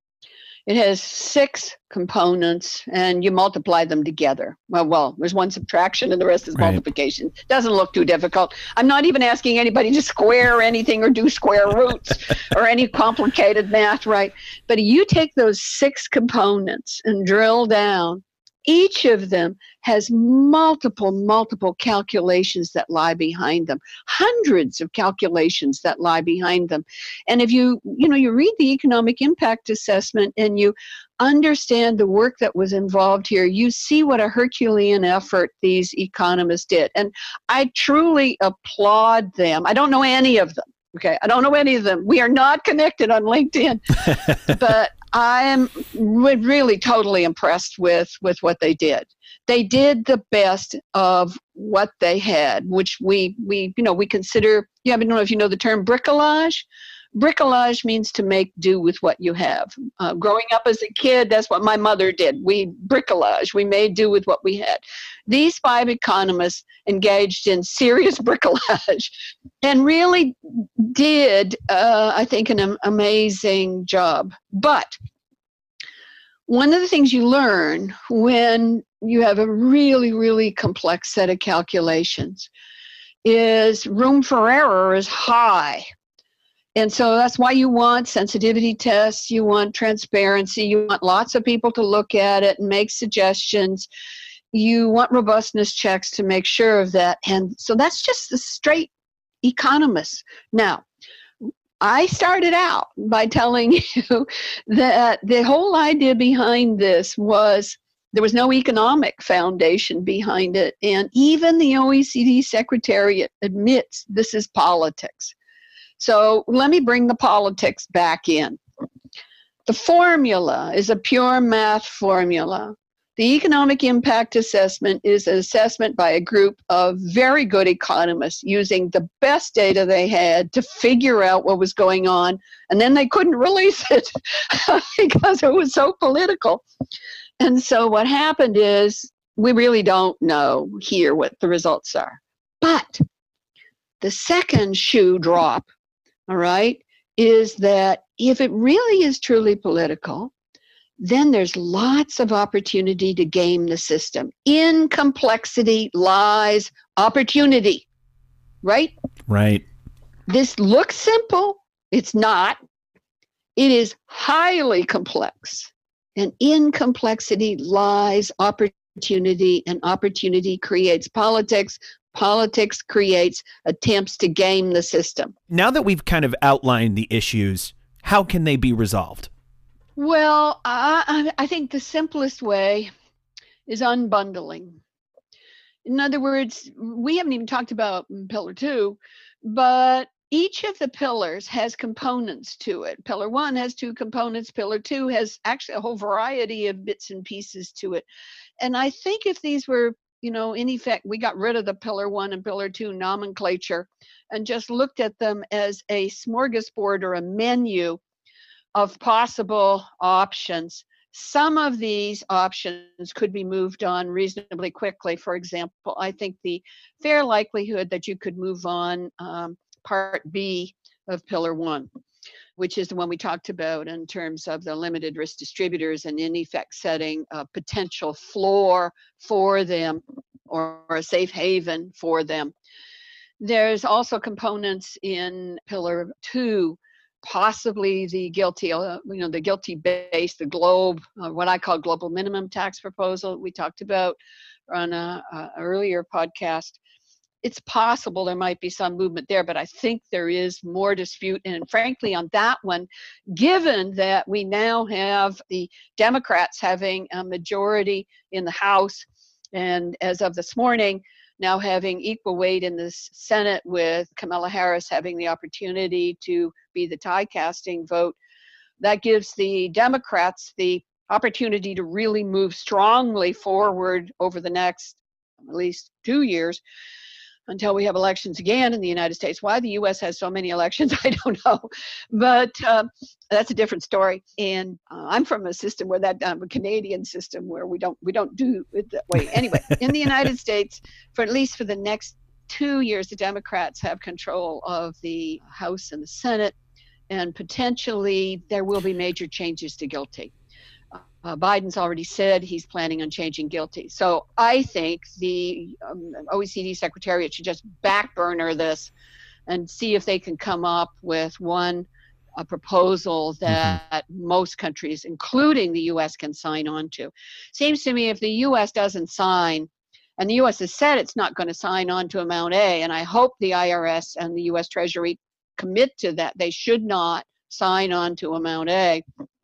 [SPEAKER 2] It has six components, and you multiply them together. Well, well, there's one subtraction, and the rest is right. multiplication. Doesn't look too difficult. I'm not even asking anybody to square anything or do square roots or any complicated math, right? But you take those six components and drill down. Each of them has multiple, multiple calculations that lie behind them, hundreds of calculations that lie behind them. And if you, you know, you read the economic impact assessment and you understand the work that was involved here, you see what a Herculean effort these economists did. And I truly applaud them. I don't know any of them. Okay, I don't know any of them. We are not connected on LinkedIn, but I am really totally impressed with, with what they did. They did the best of what they had, which we, we you know, we consider, yeah, I don't know if you know the term bricolage. Bricolage means to make do with what you have. Uh, growing up as a kid, that's what my mother did. We bricolage. We made do with what we had. These five economists engaged in serious bricolage and really did, uh, I think, an am- amazing job. But one of the things you learn when you have a really, really complex set of calculations is room for error is high. And so that's why you want sensitivity tests, you want transparency, you want lots of people to look at it and make suggestions. You want robustness checks to make sure of that. And so that's just the straight economists. Now, I started out by telling you that the whole idea behind this was there was no economic foundation behind it. And even the O E C D Secretariat admits this is politics. So let me bring the politics back in. The formula is a pure math formula. The economic impact assessment is an assessment by a group of very good economists using the best data they had to figure out what was going on, and then they couldn't release it because it was so political. And so what happened is we really don't know here what the results are. But the second shoe drop, all right, is that if it really is truly political, then there's lots of opportunity to game the system. In complexity lies opportunity, right?
[SPEAKER 1] Right.
[SPEAKER 2] This looks simple. It's not. It is highly complex. And in complexity lies opportunity, and opportunity creates politics. Politics creates attempts to game the system.
[SPEAKER 1] Now that we've kind of outlined the issues, how can they be resolved?
[SPEAKER 2] Well, I, I think the simplest way is unbundling. In other words, we haven't even talked about Pillar two, but each of the pillars has components to it. Pillar one has two components. Pillar two has actually a whole variety of bits and pieces to it. And I think if these were, you know, in effect, we got rid of the Pillar one and Pillar two nomenclature and just looked at them as a smorgasbord or a menu of possible options. Some of these options could be moved on reasonably quickly. For example, I think the fair likelihood that you could move on um, Part B of Pillar one, which is the one we talked about in terms of the limited risk distributors and in effect setting a potential floor for them or a safe haven for them. There's also components in Pillar two, possibly the guilty, uh, you know, the guilty base, the GLOBE, uh, what I call global minimum tax proposal we talked about on a, a earlier podcast. It's possible there might be some movement there, but I think there is more dispute. And frankly, on that one, given that we now have the Democrats having a majority in the House, and as of this morning, now having equal weight in the Senate with Kamala Harris having the opportunity to be the tie casting vote, that gives the Democrats the opportunity to really move strongly forward over the next at least two years until we have elections again in the United States. Why the U S has so many elections, I don't know, but uh, that's a different story. And uh, I'm from a system where that um, a Canadian system where we don't we don't do it that way. Anyway, in the United States, for at least for the next two years, the Democrats have control of the House and the Senate, and potentially there will be major changes to GILTI. Uh, Biden's already said he's planning on changing GILTI. So I think the um, O E C D Secretariat should just back burner this and see if they can come up with one a proposal that mm-hmm. most countries, including the U S, can sign on to. Seems to me if the U S doesn't sign, and the U S has said it's not going to sign on to Amount A, and I hope the I R S and the U S Treasury commit to that. They should not sign on to Amount A.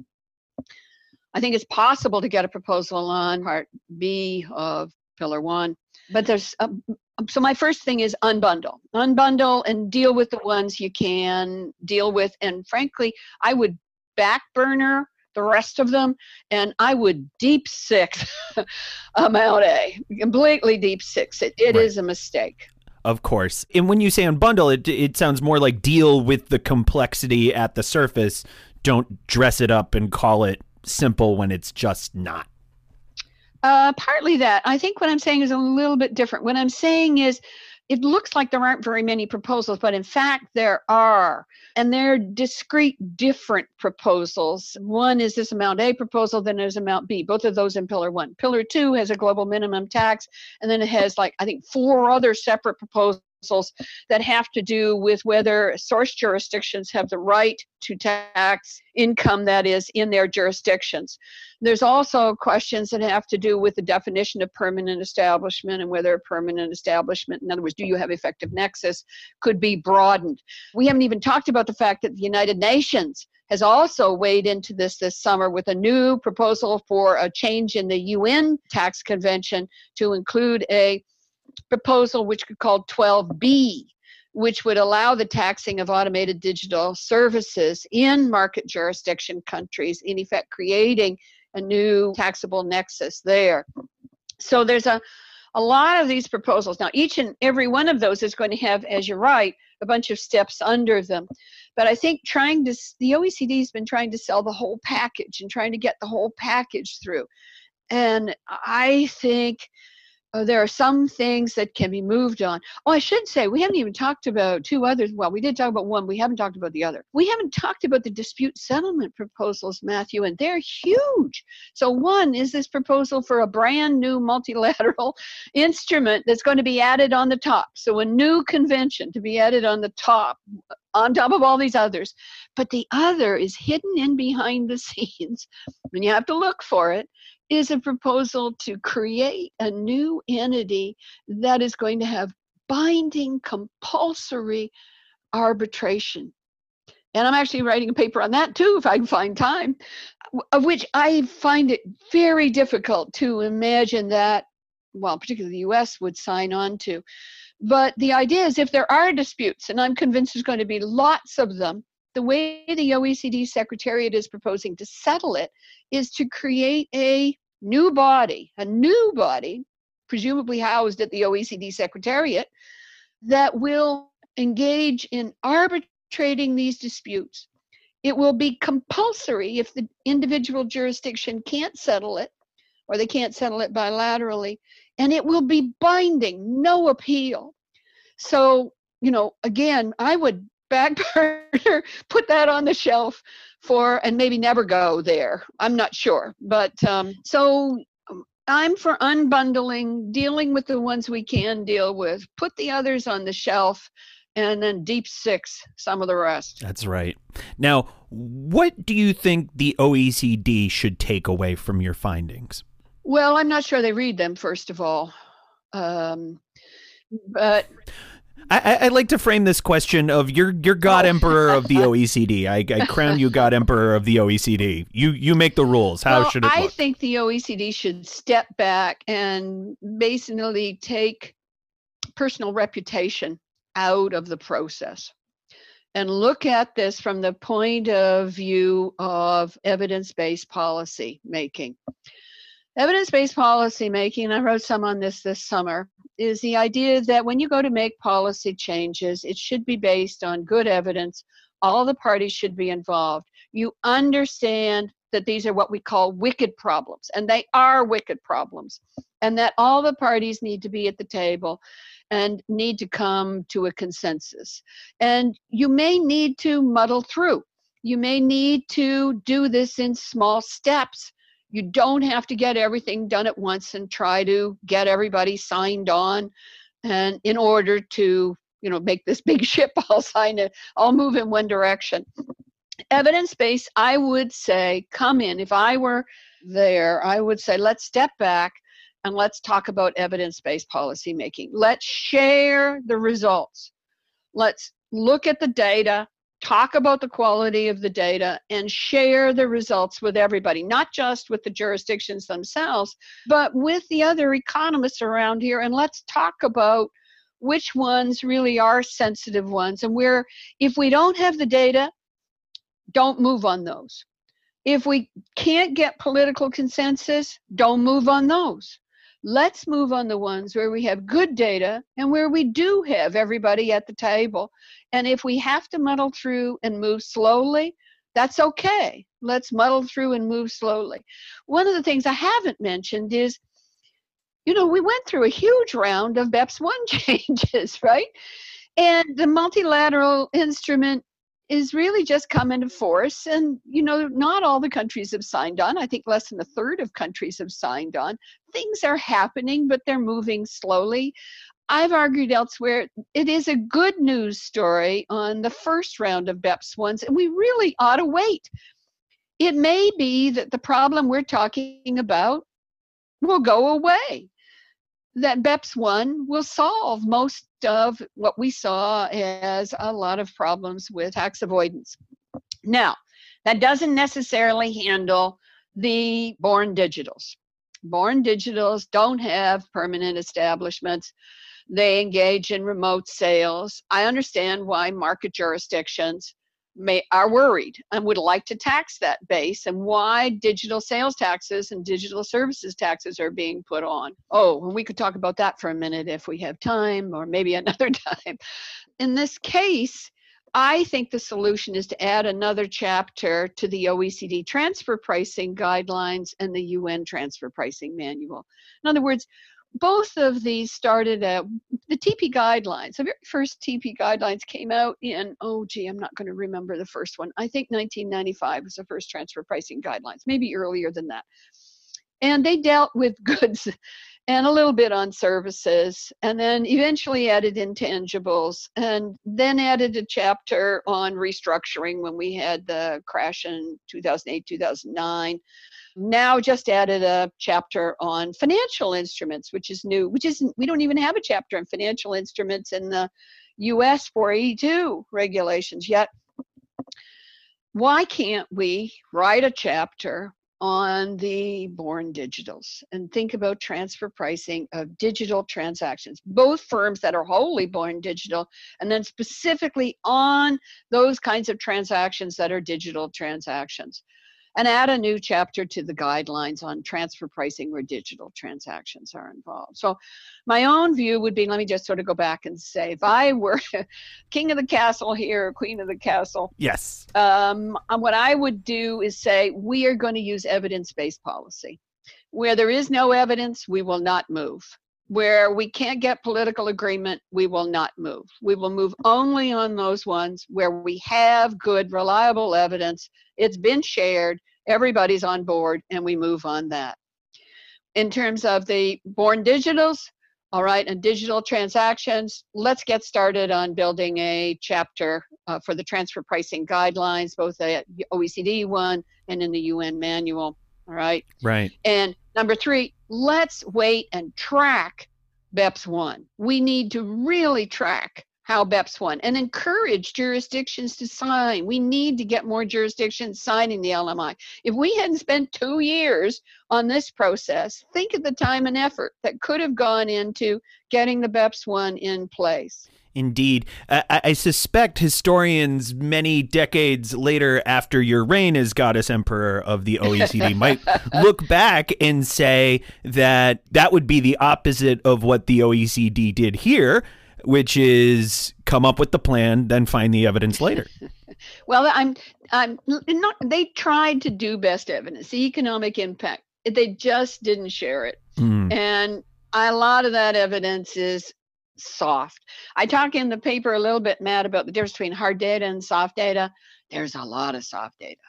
[SPEAKER 2] I think it's possible to get a proposal on Part B of Pillar one, but there's a, so my first thing is unbundle, unbundle and deal with the ones you can deal with. And frankly, I would back burner the rest of them, and I would deep six Amount A, completely deep six it. It right. is a mistake.
[SPEAKER 1] Of course. And when you say unbundle, it it sounds more like deal with the complexity at the surface. Don't dress it up and call it simple when it's just not.
[SPEAKER 2] Uh, partly that. I think what I'm saying is a little bit different. What I'm saying is it looks like there aren't very many proposals, but in fact there are. And they're discrete, different proposals. One is this Amount A proposal, then there's Amount B. Both of those in Pillar one. Pillar two has a global minimum tax, and then it has like, I think, four other separate proposals that have to do with whether source jurisdictions have the right to tax income that is in their jurisdictions. There's also questions that have to do with the definition of permanent establishment and whether a permanent establishment, in other words, do you have effective nexus, could be broadened. We haven't even talked about the fact that the United Nations has also weighed into this this summer with a new proposal for a change in the U N tax convention to include a proposal which could call twelve B, which would allow the taxing of automated digital services in market jurisdiction countries, in effect creating a new taxable nexus there. So there's a, a lot of these proposals. Now, each and every one of those is going to have, as you're right, a bunch of steps under them. But I think trying to, the O E C D has been trying to sell the whole package and trying to get the whole package through. And I think Uh, there are some things that can be moved on. Oh, I should say, we haven't even talked about two others. Well, we did talk about one. We haven't talked about the other. We haven't talked about the dispute settlement proposals, Matthew, and they're huge. So one is this proposal for a brand new multilateral instrument that's going to be added on the top. So a new convention to be added on the top, on top of all these others. But the other is hidden in behind the scenes, and you have to look for it, is a proposal to create a new entity that is going to have binding, compulsory arbitration. And I'm actually writing a paper on that too, if I can find time, of which I find it very difficult to imagine that, well, particularly the U S would sign on to. But the idea is if there are disputes, and I'm convinced there's going to be lots of them, the way the O E C D Secretariat is proposing to settle it is to create a new body, a new body, presumably housed at the O E C D Secretariat, that will engage in arbitrating these disputes. It will be compulsory if the individual jurisdiction can't settle it, or they can't settle it bilaterally, and it will be binding, no appeal. So, you know, again, I would back burner, put that on the shelf for, and maybe never go there. I'm not sure. But um, so I'm for unbundling, dealing with the ones we can deal with, put the others on the shelf, and then deep six some of the rest.
[SPEAKER 1] That's right. Now, what do you think the O E C D should take away from your findings?
[SPEAKER 2] Well, I'm not sure they read them, first of all. Um, but...
[SPEAKER 1] I, I like to frame this question of you're you're God
[SPEAKER 2] oh.
[SPEAKER 1] Emperor of the O E C D. I, I crown you God Emperor of the O E C D. You you make the rules. How
[SPEAKER 2] well,
[SPEAKER 1] should it
[SPEAKER 2] I
[SPEAKER 1] look?
[SPEAKER 2] think the O E C D should step back and basically take personal reputation out of the process and look at this from the point of view of evidence-based policy making. Evidence-based policy making, and I wrote some on this this summer, is the idea that when you go to make policy changes, it should be based on good evidence. All the parties should be involved. You understand that these are what we call wicked problems, and they are wicked problems, and that all the parties need to be at the table and need to come to a consensus. And you may need to muddle through. You may need to do this in small steps. You don't have to get everything done at once and try to get everybody signed on, and in order to, you know, make this big ship all sign it, all move in one direction. Evidence-based, I would say, come in. If I were there, I would say, let's step back and let's talk about evidence-based policy making. Let's share the results. Let's look at the data, talk about the quality of the data, and share the results with everybody, not just with the jurisdictions themselves, but with the other economists around here. And let's talk about which ones really are sensitive ones, and where, if we don't have the data, don't move on those. If we can't get political consensus, don't move on those. Let's move on the ones where we have good data and where we do have everybody at the table. And if we have to muddle through and move slowly, that's okay. Let's muddle through and move slowly. One of the things I haven't mentioned is, you know, we went through a huge round of BEPS one changes, right? And the multilateral instrument is really just come into force. And, you know, not all the countries have signed on. I think less than a third of countries have signed on. Things are happening, but they're moving slowly. I've argued elsewhere, it is a good news story on the first round of BEPS ones, and we really ought to wait. It may be that the problem we're talking about will go away, that BEPS one will solve most of what we saw as a lot of problems with tax avoidance. Now, that doesn't necessarily handle the born digitals. Born digitals don't have permanent establishments. They engage in remote sales. I understand why market jurisdictions may are worried and would like to tax that base, and why digital sales taxes and digital services taxes are being put on. Oh, and we could talk about that for a minute if we have time, or maybe another time. In this case, I think the solution is to add another chapter to the O E C D transfer pricing guidelines and the U N transfer pricing manual. In other words, both of these started at the T P guidelines. The very first T P guidelines came out in, oh gee, I'm not going to remember the first one. I think nineteen ninety-five was the first transfer pricing guidelines, maybe earlier than that. And they dealt with goods and a little bit on services, and then eventually added intangibles, and then added a chapter on restructuring when we had the crash in two thousand eight, two thousand nine. Now just added a chapter on financial instruments, which is new, which isn't, we don't even have a chapter on financial instruments in the U S four eighty-two regulations yet. Why can't we write a chapter on the born digitals and think about transfer pricing of digital transactions, both firms that are wholly born digital, and then specifically on those kinds of transactions that are digital transactions, and add a new chapter to the guidelines on transfer pricing where digital transactions are involved. So my own view would be, let me just sort of go back and say, if I were king of the castle here, or queen of the castle,
[SPEAKER 1] yes,
[SPEAKER 2] um, what I would do is say, we are going to use evidence-based policy. Where there is no evidence, we will not move. Where we can't get political agreement, we will not move. We will move only on those ones where we have good, reliable evidence. It's been shared, everybody's on board, and we move on that. In terms of the born digitals, all right, and digital transactions, let's get started on building a chapter uh, for the transfer pricing guidelines, both the O E C D one and in the U N manual, all right?
[SPEAKER 1] Right.
[SPEAKER 2] And number three, let's wait and track BEPS one. We need to really track how BEPS one and encourage jurisdictions to sign. We need to get more jurisdictions signing the L M I. If we hadn't spent two years on this process, think of the time and effort that could have gone into getting the BEPS one in place.
[SPEAKER 1] Indeed. I, I suspect historians many decades later after your reign as goddess emperor of the O E C D might look back and say that that would be the opposite of what the O E C D did here, which is come up with the plan, then find the evidence later.
[SPEAKER 2] Well, I'm, I'm not, they tried to do best evidence, the economic impact. They just didn't share it. Mm. And a lot of that evidence is soft. I talk in the paper a little bit, Matt, about the difference between hard data and soft data. There's a lot of soft data.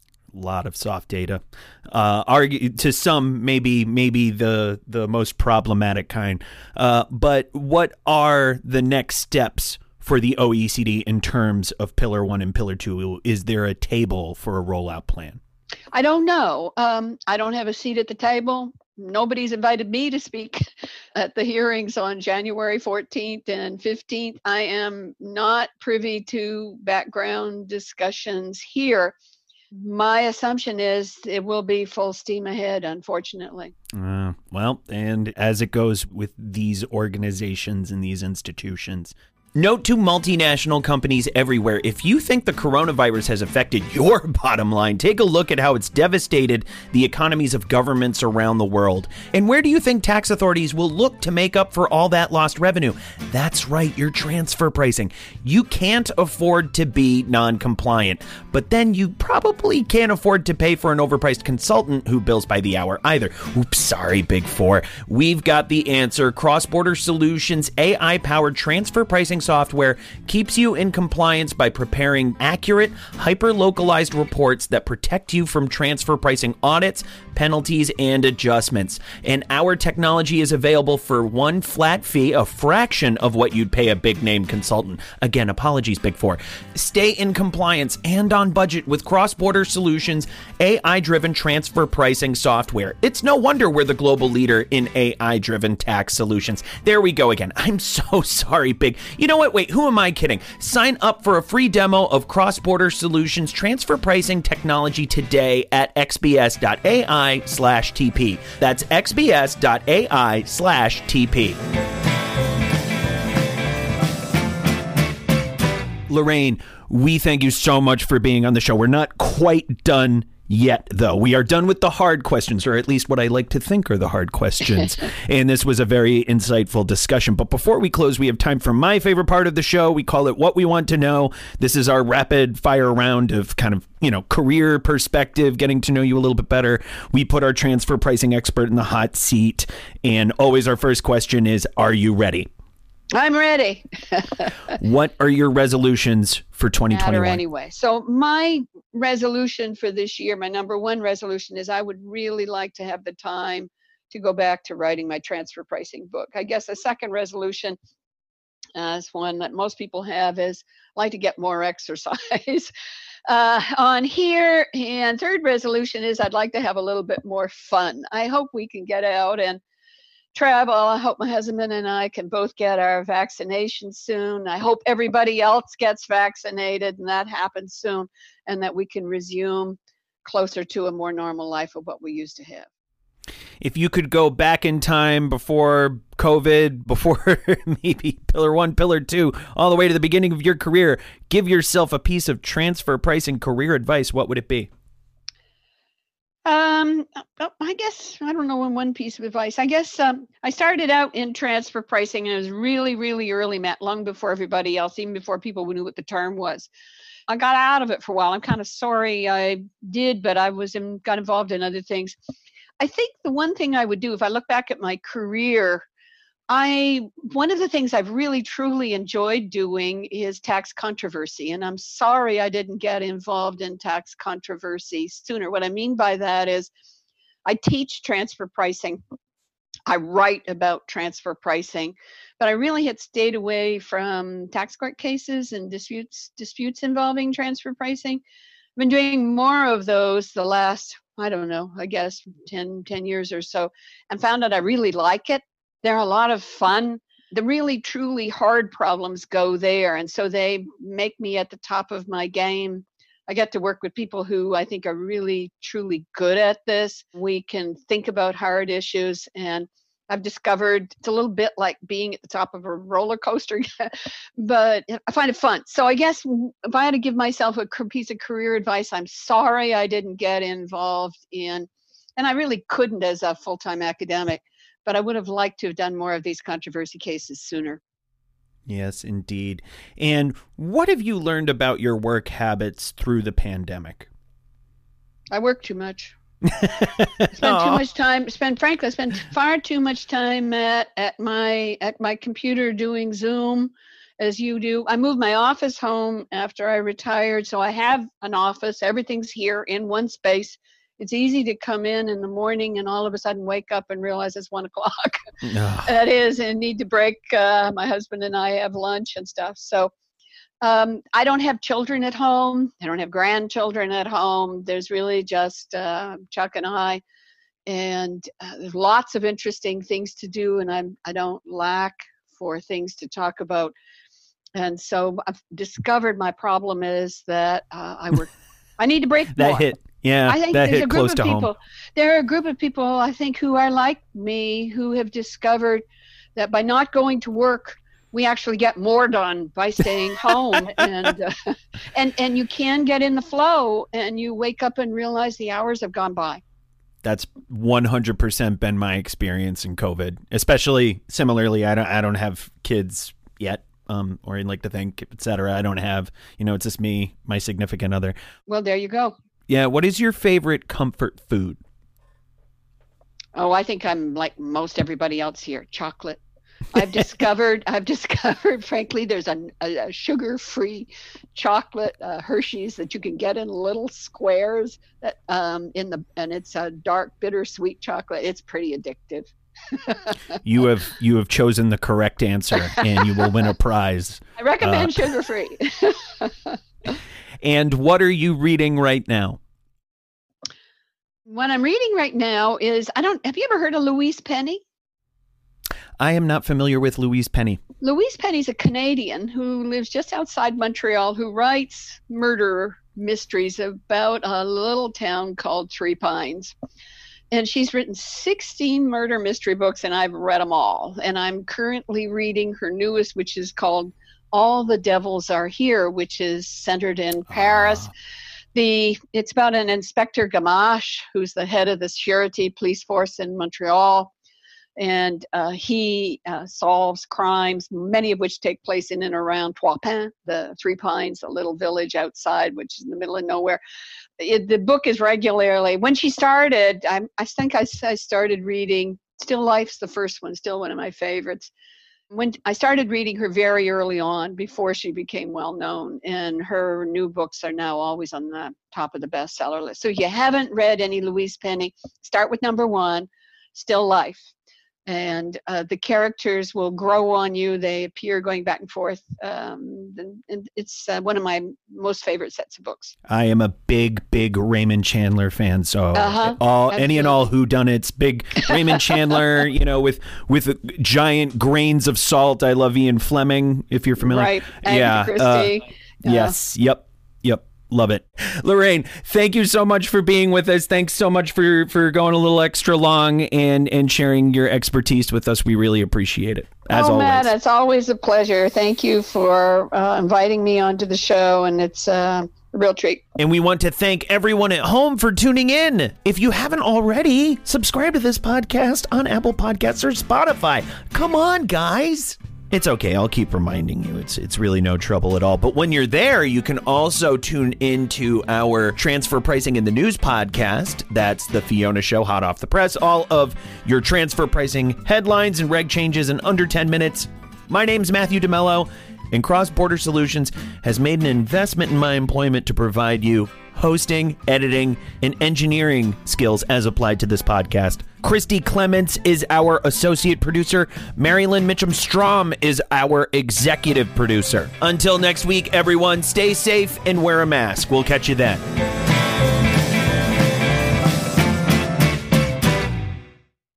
[SPEAKER 1] A lot of soft data. Uh, argue to some, maybe maybe the the most problematic kind. Uh, but what are the next steps for the O E C D in terms of Pillar One and Pillar Two? Is there a table for a rollout plan?
[SPEAKER 2] I don't know. Um, I don't have a seat at the table. Nobody's invited me to speak at the hearings on January fourteenth and fifteenth. I am not privy to background discussions here. My assumption is it will be full steam ahead, unfortunately.
[SPEAKER 1] Uh, well, and as it goes with these organizations and these institutions. Note to multinational companies everywhere, if you think the coronavirus has affected your bottom line, take a look at how it's devastated the economies of governments around the world. And where do you think tax authorities will look to make up for all that lost revenue? That's right, your transfer pricing. You can't afford to be non-compliant, but then you probably can't afford to pay for an overpriced consultant who bills by the hour either. Oops, sorry, Big Four. We've got the answer. Cross-Border Solutions A I-powered transfer pricing pricing software keeps you in compliance by preparing accurate, hyper-localized reports that protect you from transfer pricing audits, penalties, and adjustments. And our technology is available for one flat fee, a fraction of what you'd pay a big-name consultant. Again, apologies, Big Four. Stay in compliance and on budget with Cross-Border Solutions' A I-driven transfer pricing software. It's no wonder we're the global leader in A I-driven tax solutions. There we go again. I'm so sorry, Big. You know what? Wait, who am I kidding? Sign up for a free demo of Cross-Border Solutions transfer pricing technology today at xbs.ai slash TP. That's xbs.ai slash TP. Lorraine, we thank you so much for being on the show. We're not quite done yet, though. We are done with the hard questions, or at least what I like to think are the hard questions. And this was a very insightful discussion. But before we close, we have time for my favorite part of the show. We call it What We Want to Know. This is our rapid fire round of kind of, you know, career perspective, getting to know you a little bit better. We put our transfer pricing expert in the hot seat. And always our first question is, are you ready?
[SPEAKER 2] I'm ready.
[SPEAKER 1] What are your resolutions for twenty twenty-one?
[SPEAKER 2] Matter anyway. So my resolution for this year, my number one resolution is I would really like to have the time to go back to writing my transfer pricing book. I guess the second resolution, uh, is one that most people have, is like to get more exercise uh, on here. And third resolution is I'd like to have a little bit more fun. I hope we can get out and travel. I hope my husband and I can both get our vaccination soon. I hope everybody else gets vaccinated and that happens soon, and that we can resume closer to a more normal life of what we used to have.
[SPEAKER 1] If you could go back in time before COVID, before maybe pillar one, pillar two, all the way to the beginning of your career, give yourself a piece of transfer pricing career advice, what would it be?
[SPEAKER 2] Um, I guess, I don't know, in one piece of advice, I guess um, I started out in transfer pricing, and it was really, really early, Matt, long before everybody else, even before people knew what the term was. I got out of it for a while. I'm kind of sorry I did, but I was in, got involved in other things. I think the one thing I would do, if I look back at my career, I one of the things I've really truly enjoyed doing is tax controversy, and I'm sorry I didn't get involved in tax controversy sooner. What I mean by that is I teach transfer pricing. I write about transfer pricing, but I really had stayed away from tax court cases and disputes disputes involving transfer pricing. I've been doing more of those the last, I don't know, I guess ten, ten years or so, and found out I really like it. They're a lot of fun. The really, truly hard problems go there. And so they make me at the top of my game. I get to work with people who I think are really, truly good at this. We can think about hard issues. And I've discovered it's a little bit like being at the top of a roller coaster, but I find it fun. So I guess if I had to give myself a piece of career advice, I'm sorry I didn't get involved in, and I really couldn't as a full-time academic, but I would have liked to have done more of these controversy cases sooner.
[SPEAKER 1] Yes, indeed. And what have you learned about your work habits through the pandemic?
[SPEAKER 2] I work too much. I spend too much time, spend, frankly, I spend far too much time at, at my at my computer doing Zoom, as you do. I moved my office home after I retired, so I have an office. Everything's here in one space. It's easy to come in in the morning and all of a sudden wake up and realize it's one o'clock. That is, and need to break. Uh, my husband and I have lunch and stuff. So um, I don't have children at home. I don't have grandchildren at home. There's really just uh, Chuck and I. And uh, there's lots of interesting things to do, and I'm, I don't lack for things to talk about. And so I've discovered my problem is that uh, I work. I need to break
[SPEAKER 1] that
[SPEAKER 2] more.
[SPEAKER 1] hit. Yeah,
[SPEAKER 2] I think
[SPEAKER 1] that
[SPEAKER 2] there's
[SPEAKER 1] hit
[SPEAKER 2] a group
[SPEAKER 1] close
[SPEAKER 2] of
[SPEAKER 1] to
[SPEAKER 2] people.
[SPEAKER 1] home.
[SPEAKER 2] There are a group of people, I think, who are like me, who have discovered that by not going to work, we actually get more done by staying home. and uh, and and you can get in the flow, and you wake up and realize the hours have gone by.
[SPEAKER 1] That's one hundred percent been my experience in COVID, especially similarly. I don't, I don't have kids yet. Um, or I'd like to think, et cetera. I don't have, you know, it's just me, my significant other.
[SPEAKER 2] Well, there you go.
[SPEAKER 1] Yeah. What is your favorite comfort food?
[SPEAKER 2] Oh, I think I'm like most everybody else here. Chocolate. I've discovered, I've discovered, frankly, there's a, a, a sugar-free chocolate uh, Hershey's that you can get in little squares that um, in the, and it's a dark, bittersweet chocolate. It's pretty addictive.
[SPEAKER 1] You have you have chosen the correct answer, and you will win a prize.
[SPEAKER 2] I recommend
[SPEAKER 1] uh,
[SPEAKER 2] sugar-free.
[SPEAKER 1] And what are you reading right now?
[SPEAKER 2] What I'm reading right now is, I don't, have you ever heard of Louise Penny?
[SPEAKER 1] I am not familiar with Louise Penny.
[SPEAKER 2] Louise Penny's a Canadian who lives just outside Montreal, who writes murder mysteries about a little town called Three Pines. And she's written sixteen murder mystery books, and I've read them all. And I'm currently reading her newest, which is called All the Devils Are Here, which is centered in Paris. Ah. The It's about an Inspector Gamache, who's the head of the Sûreté police force in Montreal. And uh, he uh, solves crimes, many of which take place in and around Trois Pins, the Three Pines, a little village outside, which is in the middle of nowhere. It, the book is regularly, when she started, I, I think I, I started reading, Still Life's the first one, still one of my favorites. When I started reading her very early on, before she became well known, and her new books are now always on the top of the bestseller list. So if you haven't read any Louise Penny, start with number one, Still Life. And uh, the characters will grow on you. They appear going back and forth. Um, and it's uh, one of my most favorite sets of books.
[SPEAKER 1] I am a big, big Raymond Chandler fan. So uh-huh, all absolutely. Any and all whodunits, big Raymond Chandler, you know, with with giant grains of salt. I love Ian Fleming, if you're familiar.
[SPEAKER 2] Right.
[SPEAKER 1] Yeah.
[SPEAKER 2] Christie.
[SPEAKER 1] Uh, uh, yes. Yep. Yep. Love it. Lorraine, thank you so much for being with us. Thanks so much for, for going a little extra long and, and sharing your expertise with us. We really appreciate it, as
[SPEAKER 2] oh,
[SPEAKER 1] always.
[SPEAKER 2] Matt, it's always a pleasure. Thank you for uh, inviting me onto the show, and it's uh, a real treat.
[SPEAKER 1] And we want to thank everyone at home for tuning in. If you haven't already, subscribe to this podcast on Apple Podcasts or Spotify. Come on, guys. It's okay. I'll keep reminding you. It's it's really no trouble at all. But when you're there, you can also tune into our Transfer Pricing in the News podcast. That's the Fiona Show, hot off the press. All of your transfer pricing headlines and reg changes in under ten minutes. My name's Matthew DeMello, and Cross Border Solutions has made an investment in my employment to provide you hosting, editing, and engineering skills as applied to this podcast. Christy Clements is our associate producer. Marilyn Mitchum-Strom is our executive producer. Until next week, everyone, stay safe and wear a mask. We'll catch you then.